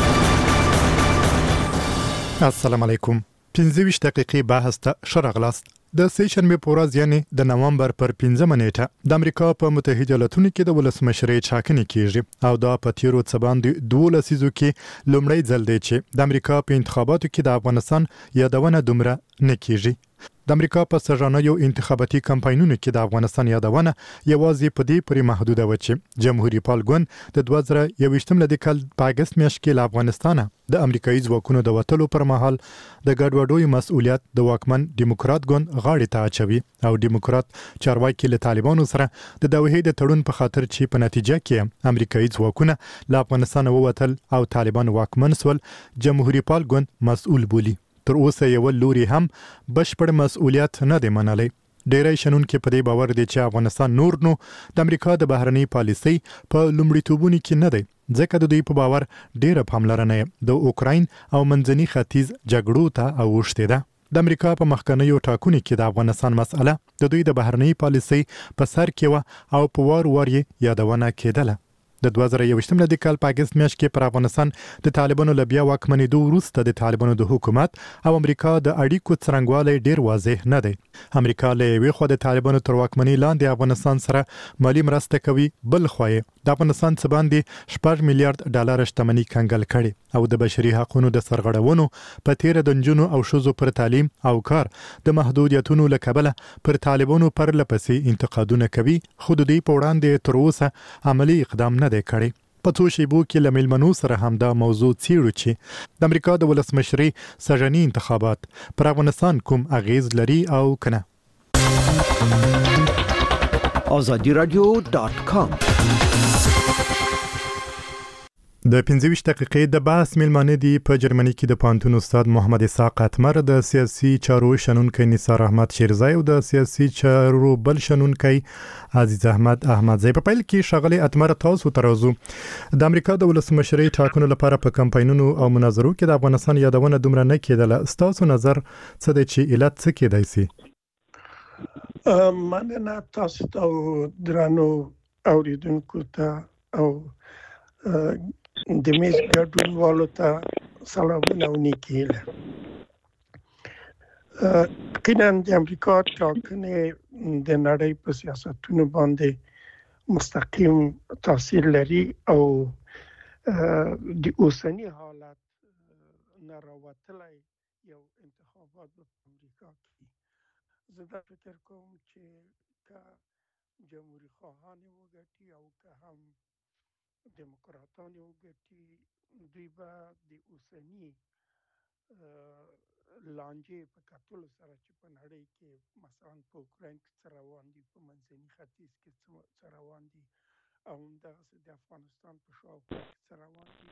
I: السلام علیکم. پنځه ویشت دقیقې بحث ته شرغلاست. د سېشنبه په ورځ یعنی د نومبر پر پنځمه نیټه د امریکا په متحده ایالاتونو کې د ولسمشرۍ ټاکنې کیږي او دا په تیرو څه باندې دوه لسیزو کې لومړی ځل دی چې د امریکا په انتخاباتو کې د افغانستان یادونه دومره نه کیږي. د امریکا په سرانیو انتخاباتي کمپاینونو کې د افغانستان یادونه یوازې په دې پورې محدوده و چې جمهوریت پال ګوند د دوه زره یوویشتم کال په اگست میاشت کې له افغانستانه د امریکایي ځواکونو د وټلو پر مهال د ګډوډوي مسؤلیت د واکمن دیموکرات ګوند غاړې ته اچوي او دیموکرات چارواکي له طالبانو سره د دوحې د تړون په خاطر چې په نتیجه کې امریکایي ځواکونه له افغانستان ووتل او طالبان واکمن سول جمهوریت پال ګوند مسؤل بولی. تر اوسه یو لوري هم بشپړ مسؤلیت نه دی منلی. ډیری شنونکو په دې باور دي چې افغانستان نور نو د امریکا د بهرنۍ پالیسۍ په لومړیتوبونو کې نه دی، ځکه د دوی په باور ډیره پاملرنه د اوکراین او منځني ختیځ جګړو ته اوښتې ده. د امریکا په مخکنیو ټاکنو کې د افغانستان مسأله د دوی د بهرنۍ پالیسۍ په سر کې و او په وار وار یادونه کېدله. د دوه زره یوویشتم کال په اگست میاشت کې پر افغانستان د طالبانو له بیا واکمنېدو وروسته د طالبانو د حکومت او امریکا د اړیکو څرنګوالی ډیر واضح نه دی. امریکا له یوې خوا د طالبانو تر واکمنۍ لاندې افغانستان سره مالی مرسته کوي، بل خوا د افغانستان څخه باندې شپږ میلیارډ ډالر شتمنۍ کنګل کړي او د بشري حقوقو د سرغړونو په تیر د نجونو او ښځو پر تعلیم او کار د محدودیتونو له کبله پر طالبانو پر لپسې انتقادونه کوي، خو د دې په وړاندې تر اوسه عملی اقدام نه دی کړی. په څو شیبو کې له میلمنو سره هم دا موضوع څیړو چې د امریکا د ولسمشرۍ سږني انتخابات پر افغانستان کوم اغیز لري او کنه.
S: آزادی رادیو ډاټ کام
I: د پنځه ویشت دقیقې د بحث میلمانه دي په جرمني کې د پوهنتون استاد محمد اسحاق اتمر، د سیاسي چارو شنونکی نثار احمد شیرزای او د سیاسي چارو بل شنونکی عزیز احمد احمدزی. په پیل کې ښاغلی اتمر تاسو ترازو د امریکا د ولسمشرۍ ټاکنو لپاره په کمپاینونو او مناظرو کې د افغانستان یادونه دومره نه کېدله. ستاسو نظر څه دی چې علت څه کېدای سي؟
T: مننه تاسو ته درانو اوریدونکو ته او د میز ګډونوالو ته سلامونه او نیکي هیله. یقینا د امریکا ټاکنې د نړۍ په سیاستونو باندې مستقیم تاثیر لري او د اوسني حالت نه راوتلی یو انتخابات په امریکا کې زه دا فکر کوم چې که جمهوری خواهان وګټي او که هم دموکراتان وګټي دوی به د اوسني لانجې په کتلو سره چې په نړۍ کې مثلا په اوکراین کې څه روان دي، په منځني ختیځ کې څه روان دي او همدغسې د افغانستان په شاوخوا کې څه روان دي.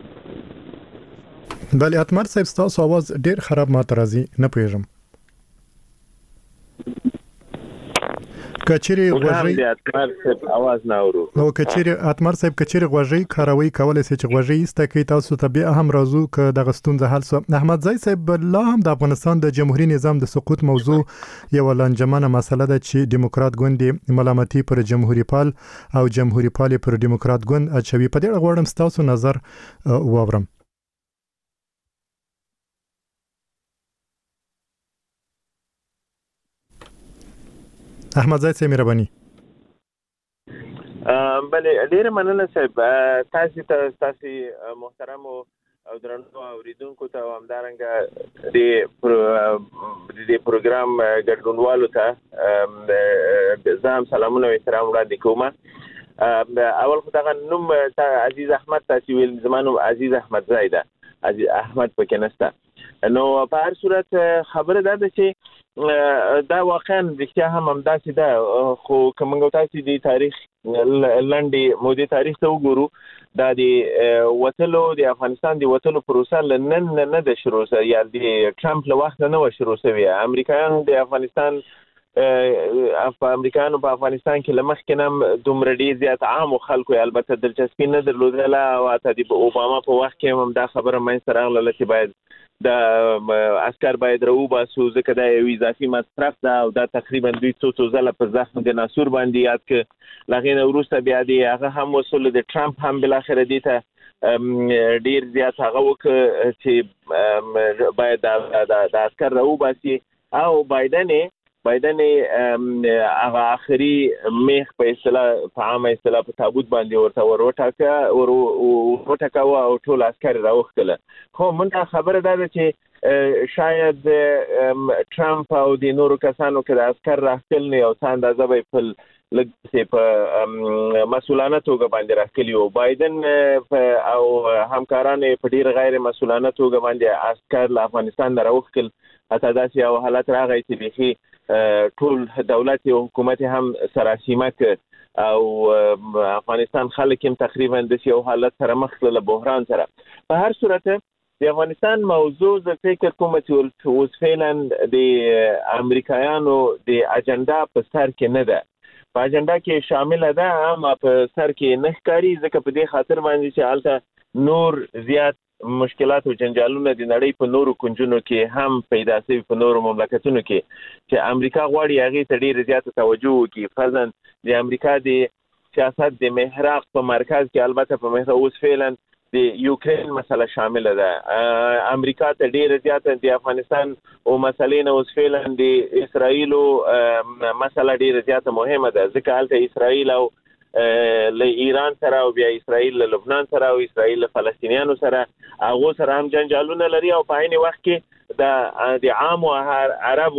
I: بله اتمر صاحب ستاسو आवाज ډیر خراب ماته راځي، نه پوهېږم. کچېرې غوږی
U: اتمر صاحب आवाज نه اورو
I: نو کچېرې اتمر صاحب کچېرې غوږی کاروي کولای شي چې غوږی ایسته کې تاسو ته بیا هم راځو که د غستونزه حل سو. احمدزی صاحب لا هم د افغانستان د جمهوریت نظام د سقوط موضوع یو لنجمنه مسله ده چې دیموکرات ګوند ملامتي پر جمهوریت پال او جمهوریت پال پر دیموکرات ګوند اچوي. په دې اړه غواړم تاسو نظر واورم. احمدزی صاحب مهرباني.
U: بله ډیره مننه صاحب، تاسو ته تاسو محترم او درنو اوریدونکو ته همدارنګه د د پروګرام ګډونوالو ته زم سلامونه او احترام وړاندې کوم. اول خو دغه نوم عزیز احمد تاسو ویل، زمانو عزیز احمدزی ده، عزیز احمد پکې نشته. نو په هر صورت خبره ده چې دا واقعا رښتیا هم همداسې ده، خو که موږ تاسو د تاریخ لنډې مودې تاریخ ته وګورو، دا د وتلو د افغانستان د وتلو پروسه له نن نه ده شروع شوې، یا د ټرمپ له وخت نه وه شروع شوې. امریکایانو د افغانستان امریکایانو په افغانستان کې له مخکې نه هم دومره ډېر زیات عامو خلکو یې البته دلچسپي نه درلودله او حتی د اوباما په وخت کې هم دا خبره منځته راغله چې باید د عسکر باید راوباسو، ځکه دا یو اضافي مصرف ده او دا تقریبا دوی څو څو ځله په زخم د ناسور باندې یاد که له هغې نه وروسته بیا د هغه هم وسلو د ټرمپ هم بالاخره دې ته ډېر زیات هغه وکړه چې باید د عسکر راوباسي او بایدن بایدن هغه آخري میخ په اصطلاح په عامه اصطلاح په تابوت باندې ورته ور وټاکه ور وټاکاوه او ټول عسکر راوښتله. خو موږ خبره ده چې شاید ټرمپ او د نورو کسانو کې د عسکر راښکل نه یو څه اندازه به په لږ په مسؤلانه توګه باندې راښکلي وو. بایدن او همکاران په ډېر غیر مسؤلانه توګه باندې عسکر له افغانستان نه راوښکل، حتی داسې یو حالت راغی چې بیخي ټول دولت او حکومت هم سراسیمه کړ او افغانستان خلک هم تقریبا د یو حالت سره مخ کړل، بحران سره. په هر صورت د افغانستان موضوع زه فکر کوم چې اوس فعلا د امریکایانو د اجنډا په سر کې نه ده، په اجنډا کې شامله ده اما په سر کې نه ښکاري، ځکه په دې خاطر باندې چې هلته نور زیات مشکلات او جنجالونه د نړۍ په نورو کنجونو کې هم پیدا شوي، په نورو مملکتونو کې چې امریکا غواړي هغې ته ډېره زیاته توجه وکړي. فرضاً د امریکا د سیاست د محراق په مرکز کې البته په محراق اوس فعلا د یوکرین مسله شامله ده. امریکا ته ډېره زیاته د افغانستان او مسلې نه اوس فعلا د اسرائیلو مسله ډېره زیاته مهمه ده، ځکه هلته اسرائیل او له ایران سره او بیا اسرائیل له لبنان سره او اسرائیل له فلسطینیانو سره هغو سره هم جنجالونه لري او په عین وخت کې د عامو عربو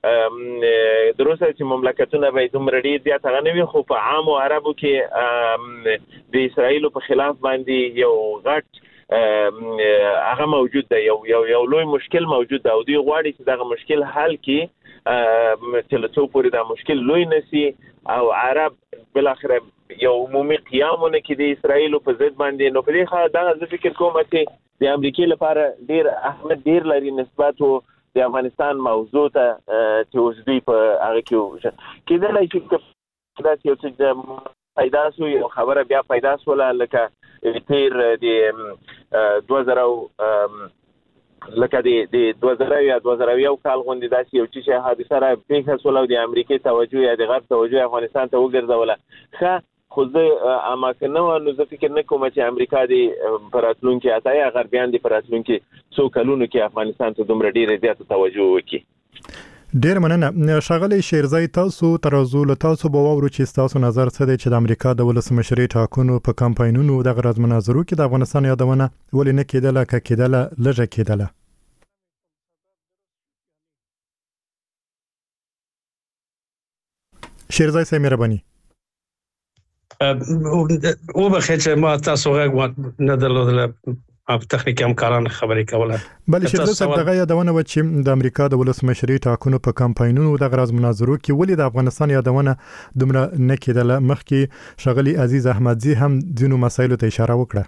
U: د روسي چې مملکتونه به دومره ډیر زیات غنوي خو په عام او عربو کې د اسرایل په خلاف باندې یو غټ هغه موجود دی یو یو یو لوی مشکل موجود دی او دوی غواړي چې دغه مشکل حل کړي چې له څو پورې دا مشکل لوی نسی او عرب بل اخر یو عمومي قیامونه کې د اسرایل په ضد باندې نو په دې خاطر دا زه فکر کوم چې د امریکای لپاره ډیر اهمیت ډیر لري نسبت د افغانستان موضوع ته چې اوس دوی په هغه کې کېدلای شي چې دا یو څه پیدا شو یو خبره بیا پیدا شوله لکه تیر د دوه زره لکه د دوه زره یا دوه زره یو کال غونډې داسې یو چې حادثه را پیښه شوله او د امریکای توجه یا د غرب توجه افغانستان ته وګرځوله ښه خو زه اماکنه نو زه فکر نه کوم چې امریکا دی پر راتلونکي اتایا غربیان دی پر راتلونکي څو کلونو کې افغانستان ته دومره ډیره زیاته توجه وکړي.
I: ډیر مننه ښاغلی شیرزای تاسو ترازو له تاسو به واورو چې تاسو نظر څه دی چې د امریکا د ولسمشرۍ ټاکنو په کمپاینونو د غرض مناظرو کې د افغانستان یادونه ولې نه کېدله که کېدله لږه کېدله. شیرزای صاحب مهرباني
D: او بخیر چې ما تاسو غږ نه درلودل په تخنیکي همکاران خبرې کوله.
I: بل شیرزای صاحب دغه یادونه و چې د امریکا د ولسمشرۍ ټاکنو په کمپاینونو د غرض مناظرو کې ولې د افغانستان یادونه دومره نه کېدله. مخکې ښاغلي عزیز احمدزي هم ځینو مسایلو ته اشاره وکړه.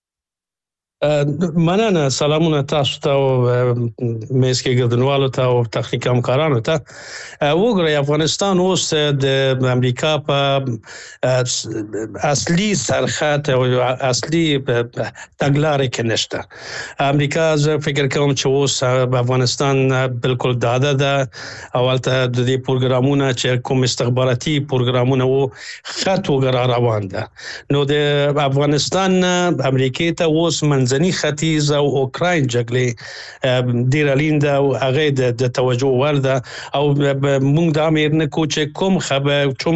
D: مننه سلامونه تاسو ته او میس کې ګردنوالو ته او تخنیکي همکارانو ته. وګورئ افغانستان اوس د امریکا په اصلي سرخط او اصلي تګلارې کې نشته. امریکا زه فکر کوم چې اوس افغانستان بالکل داده ده او البته د دې پروګرامونه چې کوم استخباراتي پروګرامونه وو خط وګرا روان ده. نو د افغانستان امریکای ته اوس منځ ځنی ختیځ او اوکراین جګړې ډیر اړینده او هغه د توجه وړ ده او موږ د امیر نه کو چې کوم خبر کوم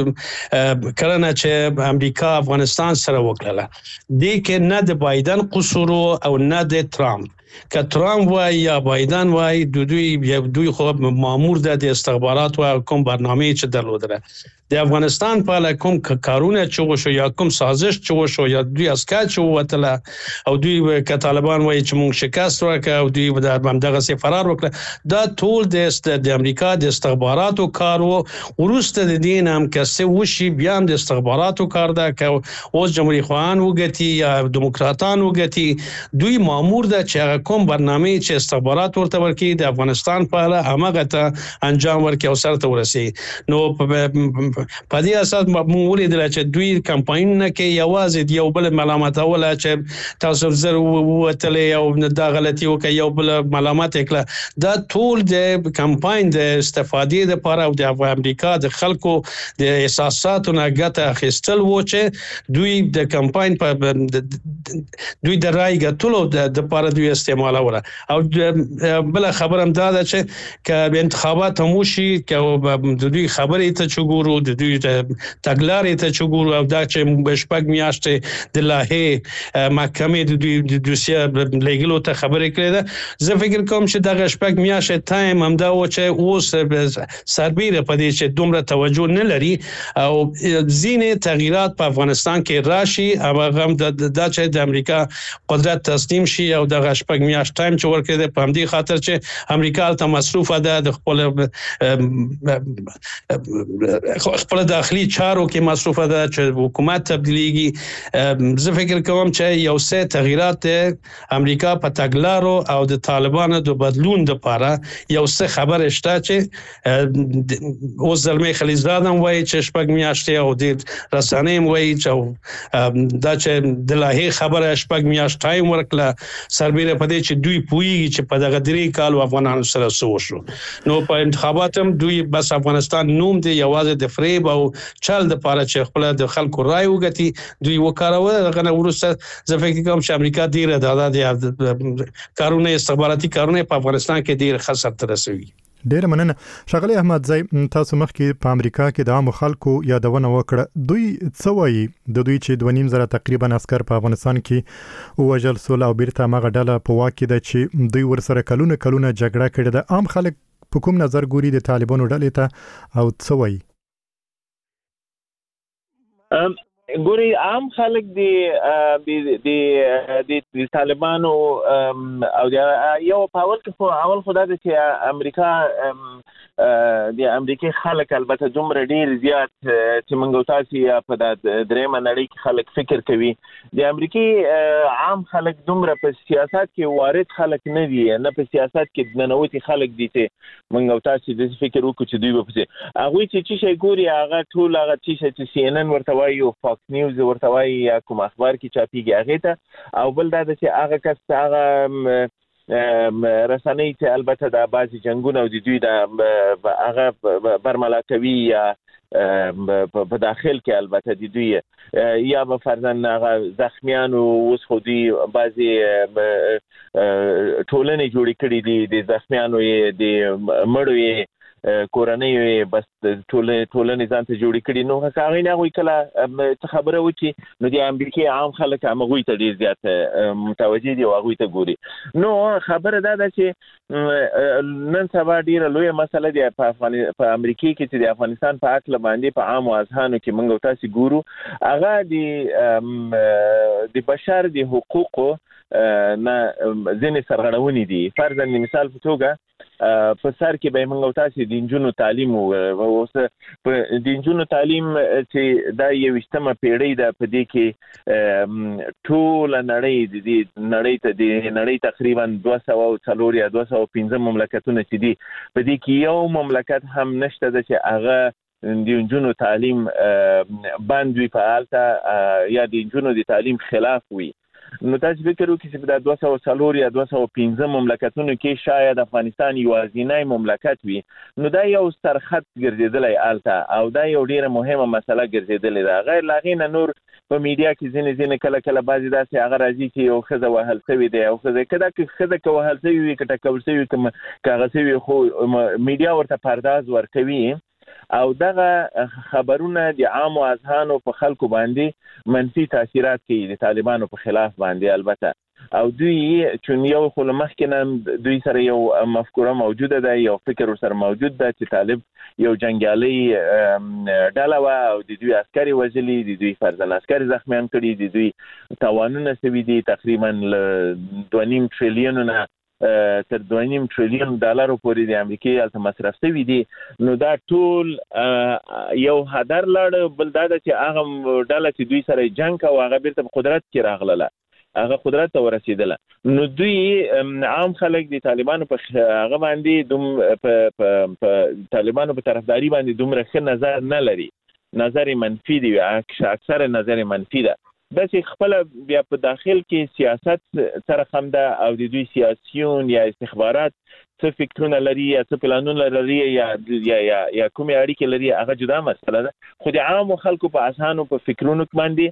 D: کړنه چې امریکا افغانستان سره وکړه د کې نه د بایدن قصور او نه د ترامپ. که ترامپ وای یا بایدن وای دوی دوی دوی خو مامور ده د استخبارات او کوم برنامه چې درلودره د افغانستان په اړه کوم کارونه چې وشو یا کوم سازش چې وشو یا دوی اسکا چې وته او دوی ک طالبان وای چې موږ شکست ورکړ او دوی د همدغه سي فرار وکړه دا ټول د امریکا د استخباراتو کار او ورسته د دین هم کسه وشي بیا هم د استخباراتو کار ده که اوس جمهوریت خوان وګتی یا دموکراتان وګتی دوی مامور ده چې کوم برنامه چې استخبارات ورته ورکي د افغانستان په اړه هغه ته انجام ورکي او سره ته ورسي. نو په دې اساس موږ ولیدل چې دوی کمپاین نه کې یوازې یو بل ملامت اوله چې تاسو زر وتلې او دا غلطي وکي یو بل ملامت وکړه دا ټول د کمپاین د استفادې لپاره او د امریکا د خلکو د احساساتو نه ګټه اخیستل و چې دوی د کمپاین په دوی د رای ګټلو د لپاره دوی استعمالوله او بل خبر هم دا ده چې ک انتخابات هم شي ک د دوی خبرې ته چګورو د دوی تګلارې ته چګورو او دا چې بشپګ میاشتې د لاهه محکمې د دوی د دوسیه لګلو ته خبرې کړې ده. زه فکر کوم چې دا شپږ میاشتې ټایم هم دا و چې اوس سربېره په دې چې دومره توجه نه لري او ځینې تغیرات په افغانستان کې راشي او هغه د چې د امریکا قدرت تسلیم شي او د شپږ میاشت ټایم چې ورکړي په همدې خاطر چې امریکا ته مصروفه ده د خپل خپل داخلي چارو کې مصروفه ده چې حکومت تبدیلیږي. زه فکر کوم چې یو څه تغیرات امریکا په تګلارو او د طالبانو د بدلون لپاره یو څه خبر شته چې اوس زلمي خلیزاد هم وایي چې شپږ میاشتې او د رسنۍ وایي چې دا چې د لاهي خبره شپږ میاشت ټایم ورکړه سربېره په دې چې دوی پوېږي چې په دغه درې کال افغانانو سره څه وشو. نو په انتخابات هم دوی بس افغانستان نوم دی یوازې د فریب او چل د پاره چې خپل د خلکو رائے وګټي دوی وکاروي دغه ورسته زه فکر کوم چې امریکا ډیره دا د کارونه استخباراتي کارونه په افغانستان کې ډیر خسر تر رسوي.
I: ډیر مننه ښاغلی احمدزی تاسو مخکې په امریکا کې د عام خلکو یادونه وکړه دوی څه وایي د دوی چې دوه نیم زره تقریبا عسكر په افغانستان کې وژل سول او بیرته مغه ډله په واکې ده چې دوی ورسره کلونه کلونه جګړه کړې ده عام خلک په کوم نظر ګوري د طالبانو ډلې ته او څه وایي؟
U: ګوري عام خلک د د د طالبانو او یو په اول کې خو اول خو دا چې امریکا د امریکای خلک البته دومره ډیر زیات چې موږ تاسو په د درېمه نړۍ کې خلک فکر کوي د امریکای عام خلک دومره په سیاست کې وارد خلک نه دي، نه په سیاست کې ننوتي خلک دي چې موږ تاسو د فکر وکړو چې دوی په هغه چې شي ګوري هغه ټول هغه چې سی ان ان ورته وایي او فاکس نیوز ورته وایي یا کوم اخبار کې چاپیږي هغه ته، او بل دا چې هغه کس هغه رسنۍ چې البته د بعضي جنگونه او د دوی د هغه برملا کوي یا په داخل کې البته د دوی یا به فرضاً هغه زخمیان او اوس خو دوی بعضي ټولنې جوړې کړي دي د زخمیانو یې د مړو یې کورنۍ بس ټولنې ټولنې ځان ته جوړې کړي، نو هغه نه غوي کله خبره وکړي نو د امریکای عام خلک هم غوي ته ډیر زیات متوجي دي او غوي ته ګوري. نو خبره دا ده چې نن سبا ډیره لویه مسله ده په افغانستان په امریکای کې چې د افغانستان په اړه باندې په عام اذهانو کې موږ تاسو ګورو هغه د د بشر د حقوقو نه ځینې سرغړونې دي. فرضاً مثال په توګه په سر کې به موږ تاسو د انجونو تعلیم او اوس په د انجونو تعلیم چې دا یوشتمه پیړۍ ده، په دې کې ټول نړۍ د نړۍ ته د نړۍ تقریبا دوه سوه او څلور یا دوه سوه او پنځه مملکتونه چې دي، په دې کې یو مملکت هم نشته ده چې هغه د انجونو تعلیم بند وي په حالت یا د انجونو د تعلیم خلاف وي. نو تاسو فکر وکړئ چې په دوه سوه څلور یا دوه سوه پنځه مملکتونو کې شاید افغانستان یوازینی مملکت وي، نو دا یو سرخط ګرځیدلی الته او دا یو ډیره مهمه مسله ګرځیدلې ده. غیر لاغې نه نور په میډیا کې ځینې ځینې کله کله بعضې داسې هغه راځي چې یو ښځه وهل شوې دی او ښځه که دا ښځه که وهل شوې وي که ټکول شوې که هغه شوې خو میډیا ورته پرداز ورکوي او دغه خبرونه د عامو اذهانو په خلکو باندې منفي تاثیرات کوي د طالبانو په خلاف باندې البته، او دوی چون یو خو مخکې نه دوی سره یو مفکوره موجوده ده، یو فکر ورسره موجود ده چې طالب یو جنګیالي ډله وه او د دوی عسکري وژلي، د دوی فرضاً عسکري زخمیان کړي، د دوی تاوانونه شوي دي تقریبا دوه نیم تریلیون نه تر دوه نیم تریلیون ډالرو پورې د امریکای هلته مصرف شوي دي. نو دا ټول یو هدر لاړ، بل دا ده چې هغه ډله چې دوی سره جنګ کوي هغه بیرته په قدرت کې راغله، هغه قدرت ته ورسېدله. نو دوی عام خلک د طالبانو په هغه باندې دوم په طالبانو په طرفداري باندې دومره ښه نظر نه لري، نظر منفي دی، اکثر نظر منفي ده. داسې خپل بیا په داخل کې سیاست سره خم ده او د دوی سیاسیون یا استخبارات څه فکرونه لري یا څه پلانونه لري یا یا یا کومې اړیکې لري هغه جدا مسله ده، خو د عامو خلکو په اذهانو په فکرونو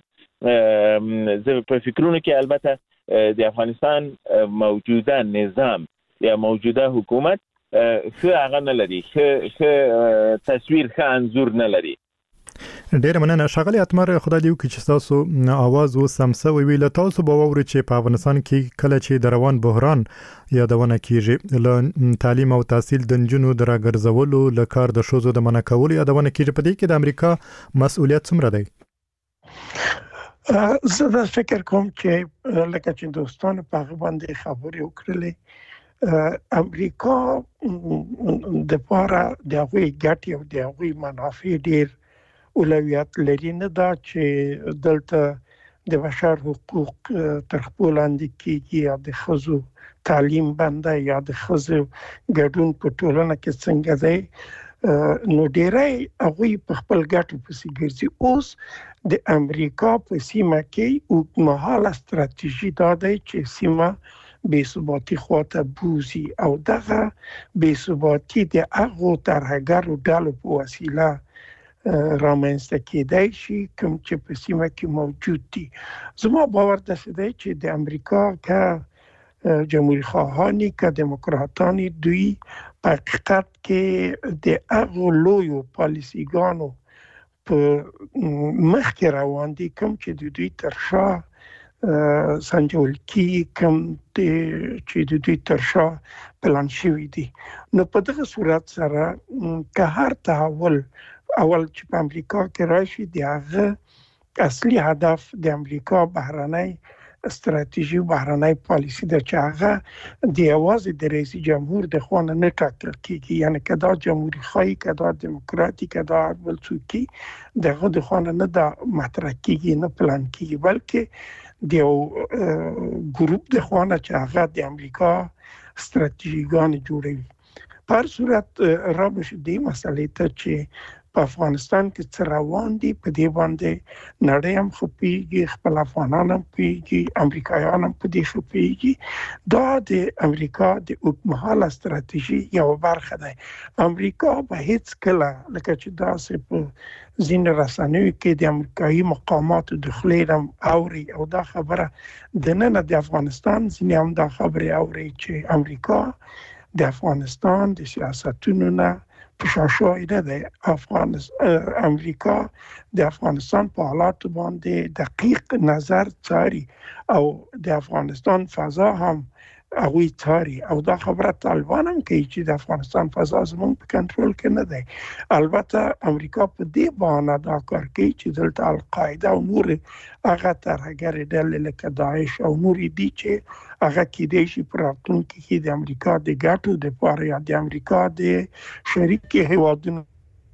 U: باندې زه په فکرونو کې البته د افغانستان موجوده نظام یا موجوده حکومت ښه هغه نه لري، ښه تصویر ښه انځور نه لري.
I: ډیر مننه ښاغلی اتمر، خدای دې وکړي چې تاسو اواز اوس سم سوی وي. له تاسو به واورئ چې په افغانستان کې کله چې د روان بحران یادونه کیږي له تعلیم او تحصیل د نجونو د راګرځولو له کار د ښځو د منع کولو یادونه کیږي، په دې کې د امریکا مسؤلیت څومره دی؟
T: زه دا فکر کوم چې لکه چې دوستانو په هغه باندې خبرې وکړلې، امریکا د پاره د هغوی ګټې او د هغوی منافع ډیر اولویت لري، نه دا چې دلته د بشر حقوق تر خپل لاندې کیږي یا د ښځو تعلیم بنده یا د ښځو ګډون په ټولنه کې څنګه دی، نو ډیری هغوی په خپل ګټو پسې ګرځي. اوس د امریکا په سیمه کې اوږدمهاله ستراتیژي دا دی چې سیمه بې ثباتي خواته بوزي او دغه بې ثباتي د هغو ترهګرو ډلو په وسیله رامنځته کېدای شي کوم چې په سیمه کې موجود دي. زما باور داسې دی چې د امریکا که جمهوری خواهانی که دموکراتانی دوی په حقیقت کې د هغو لویو پالیسیګانو په مخ کې روان دي کوم چې د دوی تر شا سنجول کی کوم د چې د دوی ترشا پلان شوی دي. نو په دغه صورت سره که هر تحول اول چې په امریکا کې راشي د هغه اصلي هدف د امریکا بهرنۍ استراتیژي بهرنۍ پالیسي د چې هغه د یوازې د رئیس جمهور د خوا نه ټاکل کیږي، یعنی که دا جمهوریت خواهی که دا دموکراتي که دا بل څوک دغه د خوا نه دا مطرح کیږي نه پلان کیږي، بلکې د یو ګروپ د خوا نه چې هغه د امریکا استراتیژیګان جوړوي. په هر صورت را بشه دې مسئلې ته چې په افغانستان کې څه روان دي په دې باندې نړۍ هم خپېږي، خپل افغانان هم پوهېږي، امریکایان هم په دې خپېږي. دا د امریکا د اوږدمهاله ستراتیژي یوه برخه ده. امریکا به هیڅ کله لکه چې داسې په ځینې رسنیو کې د امریکایي مقاماتو د خولې هم اوري او دا خبره دننه د افغانستان ځینې هم دا خبرې اوري چې امریکا د افغانستان د سیاستونو نه پشاشوی نه ده. افغانستان امریکا د افغانستان په حالات باندې دقیق نظر څاري او د افغانستان فضا هم هغوی څاري او دا خبره طالبان هم کوي چې د افغانستان فضا زموږ په کنټرول کې نه دی. البته امریکا په دې بهانه دا کار کوي چې دلته القاعده او نور هغه ترهګرې ډلې لکه داعش او نور دي چې هغه کېدای شي په راتلونکي کې د امریکا د ګټو دپاره یا د امریکا د شریکو هیوادونو.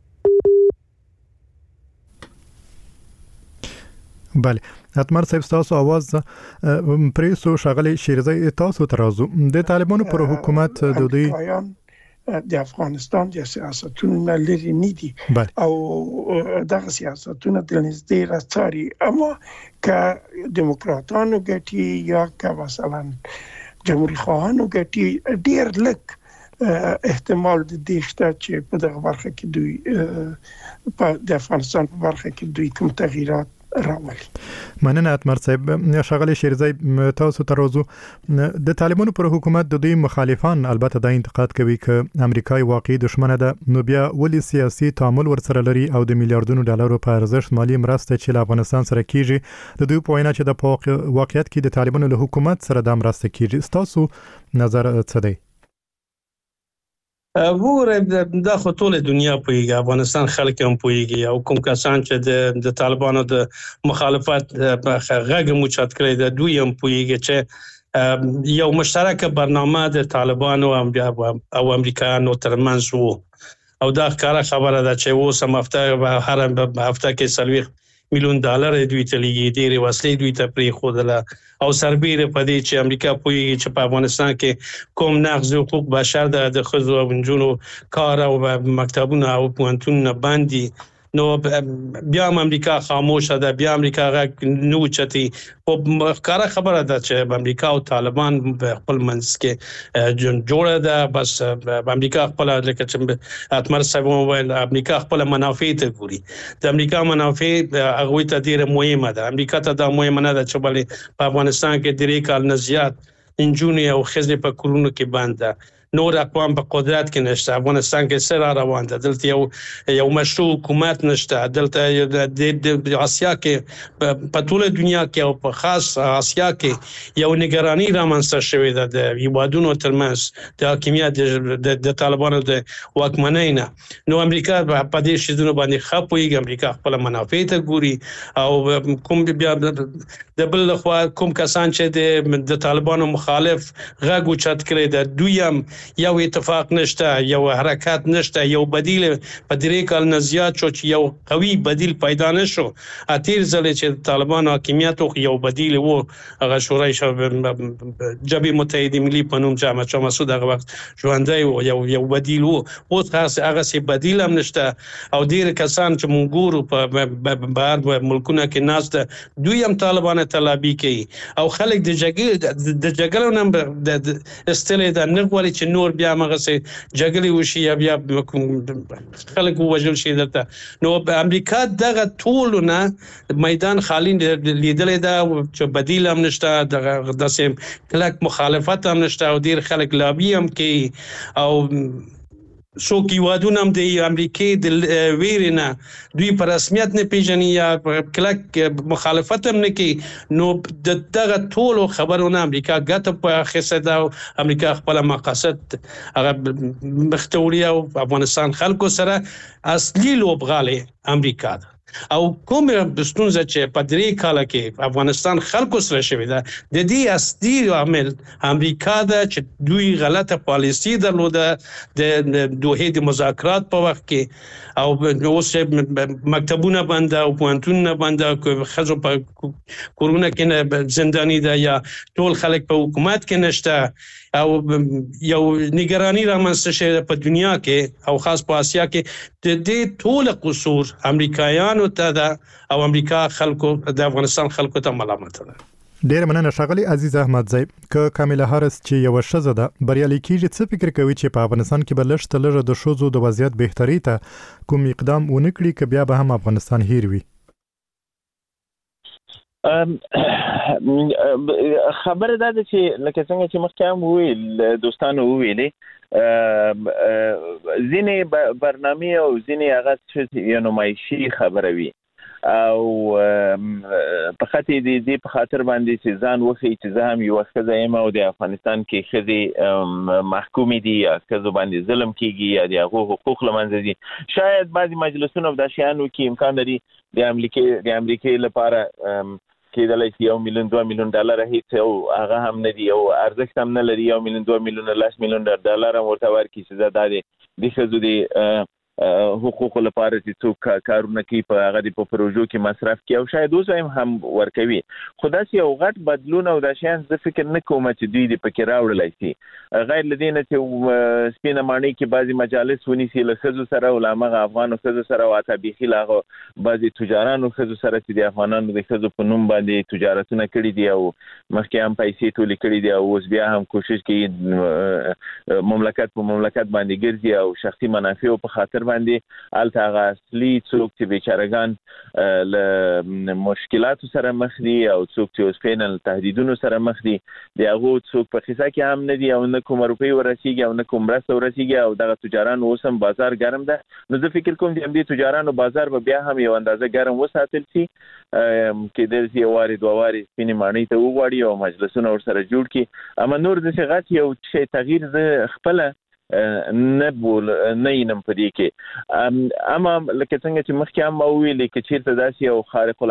I: بله اتمر صاحب تاسو आवाज پریسو شغله شیرزای تاسو ترازو د طالبانو پر حکومت د دوی
T: د افغانستان د سیاستونو لري نه دي او دغه سیاستونه د نږدې راڅاري، اما که دیموکراتانو ګټي یا که مثلا جمهوریت خواهانو ګټي ډیر لږ احتمال د دې شته چې په دغه برخه کې دوی په د افغانستان په برخه کې دوی کوم تغییرات راولي.
I: مننه اتمر صاحب. شغله شیرزای تاسو ترازو د طالبانو پر حکومت د دوی مخالفان البته دا انتقاد کوي چې امریکای واقعي دشمنه ده، نو بیا ولې سیاسي تعامل ورسره لري او د میلیارډونو ډالرو په ارزښت مالی مرسته چې له افغانستان سره کیږي د دوی په وینا چې د واقعیت کې د طالبانو له حکومت سره د مرسته کیږي. تاسو نظر څه دی؟
D: وګوره دا خو ټول دنیا پوهیږي، افغانستان خلک هم پوهیږي او کوم کسان چې د د طالبانو د مخالفت غږ موچت کړی د دوی هم پوهیږي چې یو مشترکه برنامه د طالبانو او امریکایانو ترمنځ وو او دا ښکاره خبره ده چې اوس هم هفته هر هفته کې څلوېښت میلیون ډالر دوی ته لیږي، ډېرې وسلې دوی ته پرېښودله او سربیره په دې چې امریکا پوهیږي چې په افغانستان کې کوم نقض حقوق بشر د ښځو او نجونو کار او مکتبونه او پوهنتونونه بند دي. نو بیا هم امریکا خاموشه ده، بیا امریکا غږ نه اوچتي. خو ښکاره خبره ده چې امریکا او طالبان په خپل منځ کې جوړه ده. بس امریکا خپل لکه چې اتمر صاحب وویل امریکا خپل منافع ته ګوري، د امریکا منافع هغوی ته ډېره مهمه ده. امریکا ته دا مهمه نه ده چې بلې په افغانستان کې درې کال نه زیات نجونې او ښځې په کورونو کې بند ده، نور اقوام په قدرت کې نشته. افغانستان کې سره روان ده، دلته یو یو مشروع حکومت نشته، دلته د آسیا کې په ټول دنیا کې او په خاص آسیا کې یو نگرانی رامنځته شوې ده د هیوادونو ترمنځ د حاکمیت د طالبانو د واکمنۍ نه. نو امریکا په دې شیزونو باندې ښه پوهېږي، امریکا خپل منافع ته ګوري او کوم بیا د بل لخوا کوم کسان چې د طالبانو مخالف غږ اوچت کړی ده دوی هم یو اتفاق نشته، یو حرکت نشته، یو بدیل په درې کال نه زیات شو چې یو قوي بدیل پیدا نشو. اتیر ځل چې طالبان حاکمیت یو بدیل وو هغه شورای جبهه متحده ملي په نوم چې احمد شاه مسعود هغه وخت ژوندی وو، یو یو بدیل وو. اوس هغه سي بدیل هم نشته او ډیر کسان چې مونږ ګورو په بهر ملکونه کې ناست دوی هم طالبان تلابي کوي او خلک د جګړې د جګړې نمبر د استلې د نغولي چې نور بیا مغه سي جګړې وشي یا بیا خلک وژل شي دلته. نو امریکا دغه ټول نه میدان خالی لیدلې ده چې بدیل هم نشته، دغه داسې کلک مخالفت هم نشته او ډیر خلک لابي هم کوي او څوک یوادونه هم د امریکای د ویرې نه دوی په رسمیت نه پیژني یا کلک مخالفت هم نه کوي، نو د دغه ټولو خبرونه امریکا ګټه په اخیسته ده او امریکا خپل مقاصد هغه مخته وړي او افغانستان خلکو سره اصلي لوبغالی امریکا ده. او کوم ستونزه چې په درې کاله کې افغانستان خلکو سره شوې ده، د دې اصلي عامل امریکا ده چې دوی غلطه پالیسي درلوده د دوحې د مذاکرات په وخت کې، او اوس مکتبونه بند او پوهنتونونه بند، ښځو په کورونه کې زنداني ده یا ټول خلک په حکومت کې نشته، او یو نگرانی رامنځته شوې په دنیا کې او خاص په آسیا کې. د دې ټول قصور امریکایانو ته ده او امریکا خلکو د افغانستان خلکو ته ملامت ده.
I: ډیر مننه ښاغلي عزیز احمدزی. که کامله هارس چې یو ښځه ده بریالي کیږي، څه فکر کوي چې په افغانستان کې به لږ تر لږه د ښځو د وضعیت بهتري ته کوم اقدام ونه کړي، که بیا به هم افغانستان هیر وي؟
U: خبره دا ده چې لکه څنګه چې مخکې هم وویل دوستانو وویلې، ځینې برنامې او ځینې هغه یو نمایشي خبره وي او په خاطر دې په خاطر باندې چې ځان وښیي چې زه هم یوه ښځه یم او د افغانستان کې ښځې محکومې دي یا ښځو باندې ظلم کېږي یا د هغو حقوق له منځه ځي. شاید بعضې مجلسونه دا شیان وکړي، امکان لري د امریکې د امریکې لپاره کېدلی شي یو میلیون دوه میلیون ډالره هیڅ او هغه هم نه دي او ارزښت هم نه لري، یو میلیون دوه میلیونه لس میلیون ډالر هم ورته ورکړي چې دا د دې ښځو د حقوقو لپاره چې څوک کارونه کوي په هغه د په پروژو کې مصرف کوي او شاید اوس هم ورکوي. خو داسې یو غټ بدلون او دا شیان زه فکر نه کوم چې دوی دې پکې راوړلی شي، غیر له دې نه چې سپینه ماڼۍ کې بعضې مجالس ونیسي له ښځو سره او له همغه افغانو ښځو سره او حتی بیخي له هغه بعضې تجارانو ښځو سره چې د افغانانو د ښځو په نوم باندې تجارتونه کړي دي او مخکې هم پیسې ټولې کړي دي او اوس بیا هم کوشش کوي مملکت په مملکت باندې ګرځي او شخصي منافعو په خاطر باندې الته هغه اصلي څوک چې بیچارهګان له مشکلاتو سره مخ دي او څوک چې اوس فعلا تهدیدونو سره مخ دي، د هغو څوک په خیسه کې هم نه دي او نه کوم روپۍ ورسیږي او نه کوم مرسته ورسیږي او دغه تجارانو اوس هم بازار ګرم ده. نو زه فکر کوم چې همدې تجارانو بازار به بیا هم یو اندازه ګرم وساتل شي، کېدای شي یو وارې دوه وارې سپینې ماڼۍ ته وغواړي او مجلسونه ورسره جوړ کړي. اما نور داسې غټ یو شی تغییر زه خپله نه بول نه ینم په دې کې. اما لکه څنګه چې مخکې هم وویلې که چېرته داسې یو خارق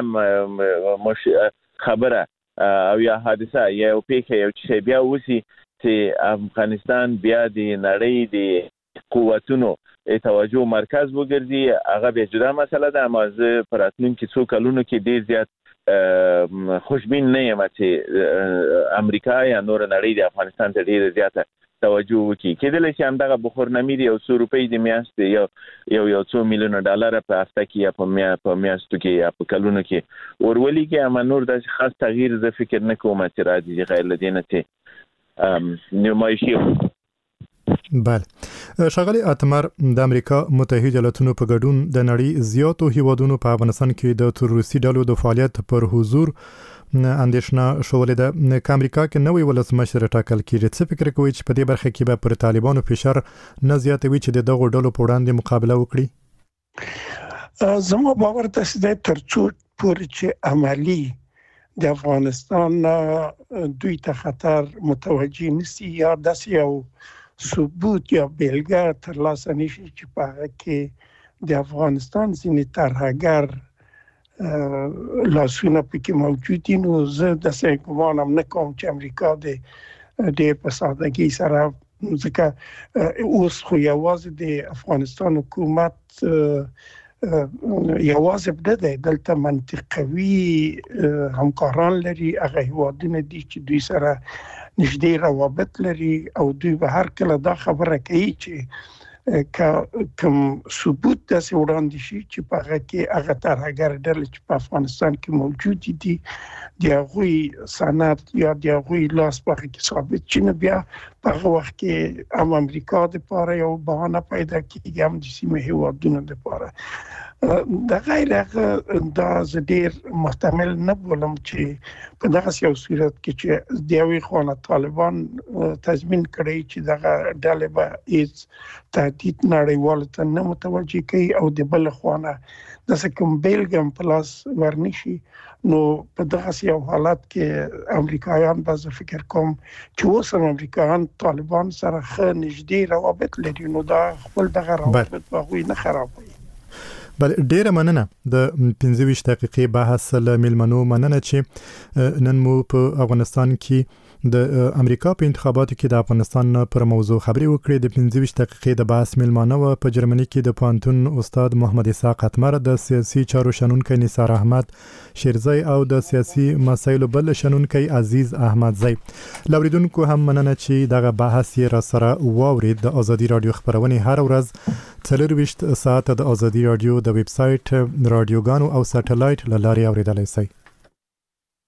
U: العاده خبره او یا حادثه یا یو پیښه یو شی بیا وشي چې افغانستان بیا د نړۍ د قوتونو توجه مرکز وګرځي، هغه بیا جدا مسله ده. اما زه په راتلونکي څو کلونو کې ډېر زیات خوشبین نه یم چې امریکا یا نور نړۍ د افغانستان ته ډېره زیاته توجه وکړي. کېدلی شي همدغه بخورنامي د یو څو روپۍ د میاشتې یو یو یو څو میلیونه ډالره په هفته کې یا په میا په میاشتو کې یا په کلونو کې ورولېږي. اما نور داسې خاص تغییر زه فکر نه کوم چې راځي غیر له دې نه چې نمایشي.
I: بله ښاغلي اتمر، د امریکا متحده ایالاتونو په ګډون د نړۍ زیاتو هیوادونو په افغانستان کې د تروریستي ډلو د فعالیت پر حضور اندېښنه شولې ده. که امریکا کې نوی ولسمشر ټاکل کېږي، څه فکر کوئ چې په دې برخه کې به پر طالبانو فشار نه زیاتوي چې د دغو ډلو په وړاندې مقابله وکړي؟
T: زما باور داسې دی تر څو پورې چې عملي د افغانستان دوی ته خطر متوجه نشي یا داسې یو ثبوت یا بیلګه ترلاسه نشي چې په هغه کې د افغانستان ځینې ترهګر لاسونه پکې موجود دي، نو زه داسې ګمان هم نه کوم چې امریکا د دې په سادګۍ سره، ځکه اوس خو یوازې د افغانستان حکومت یوازې نه دی، دلته منطقوي همکاران لري، هغه هیوادونه دي چې دوی سره نږدې روابط لري او دوی به هر کله دا خبره کوي چې که کوم ثبوت داسې وړاندې شي چې په هغه کې هغه ترهګر ډلې چې په افغانستان کې موجود دي د هغوی سند یا د هغوی لاس په هغه کې ثابت شي، نو بیا په هغه وخت کې هم امریکا دپاره یو بهانه پیدا کېږي هم د سیمې هیوادونو دپاره. د غیر هغه د زدير محتمل نه بولم چې په دغه یو صورت کې چې د یوې خونه طالبان تضمین کړي چې دغه ډلې به هیڅ تهدید نړیوال ته نه متوجه کوي او د بل خونه د کوم بیلګم پلاس ورنشي نو په دغه یو حالت کې امریکایان به فکر کوم چې اوس هم امریکایان طالبان سره ښه نږدې روابط لري نو دا خپل دغه روابط به غوي نه خرابوي.
I: بل ډیره مننه د پنځه ویشت دقیقې بحث له ملمنو مننه چې نن مو په افغانستان کې د امریکا په انتخاباتو کې د افغانستان پر موضوع خبري وکړې. د پنځه ویشت دقیقې د بحث ملمانه و په جرمني کې د پوهنتون استاد محمد اسحاق اتمر، د سیاسي چارو شنونکی نثار احمد شیرزی او د سیاسي مسایلو بل شنونکی عزیز احمد زی. لوریدونکو هم مننه چې دغه بحث یې را سره واورید. د ازادي رادیو خبرونه هر ورځ څلور ویشت ساعت د ازادي رادیو د ویب سټ رادیوګانو او سټلایټ له لارې اوریدلای شئ.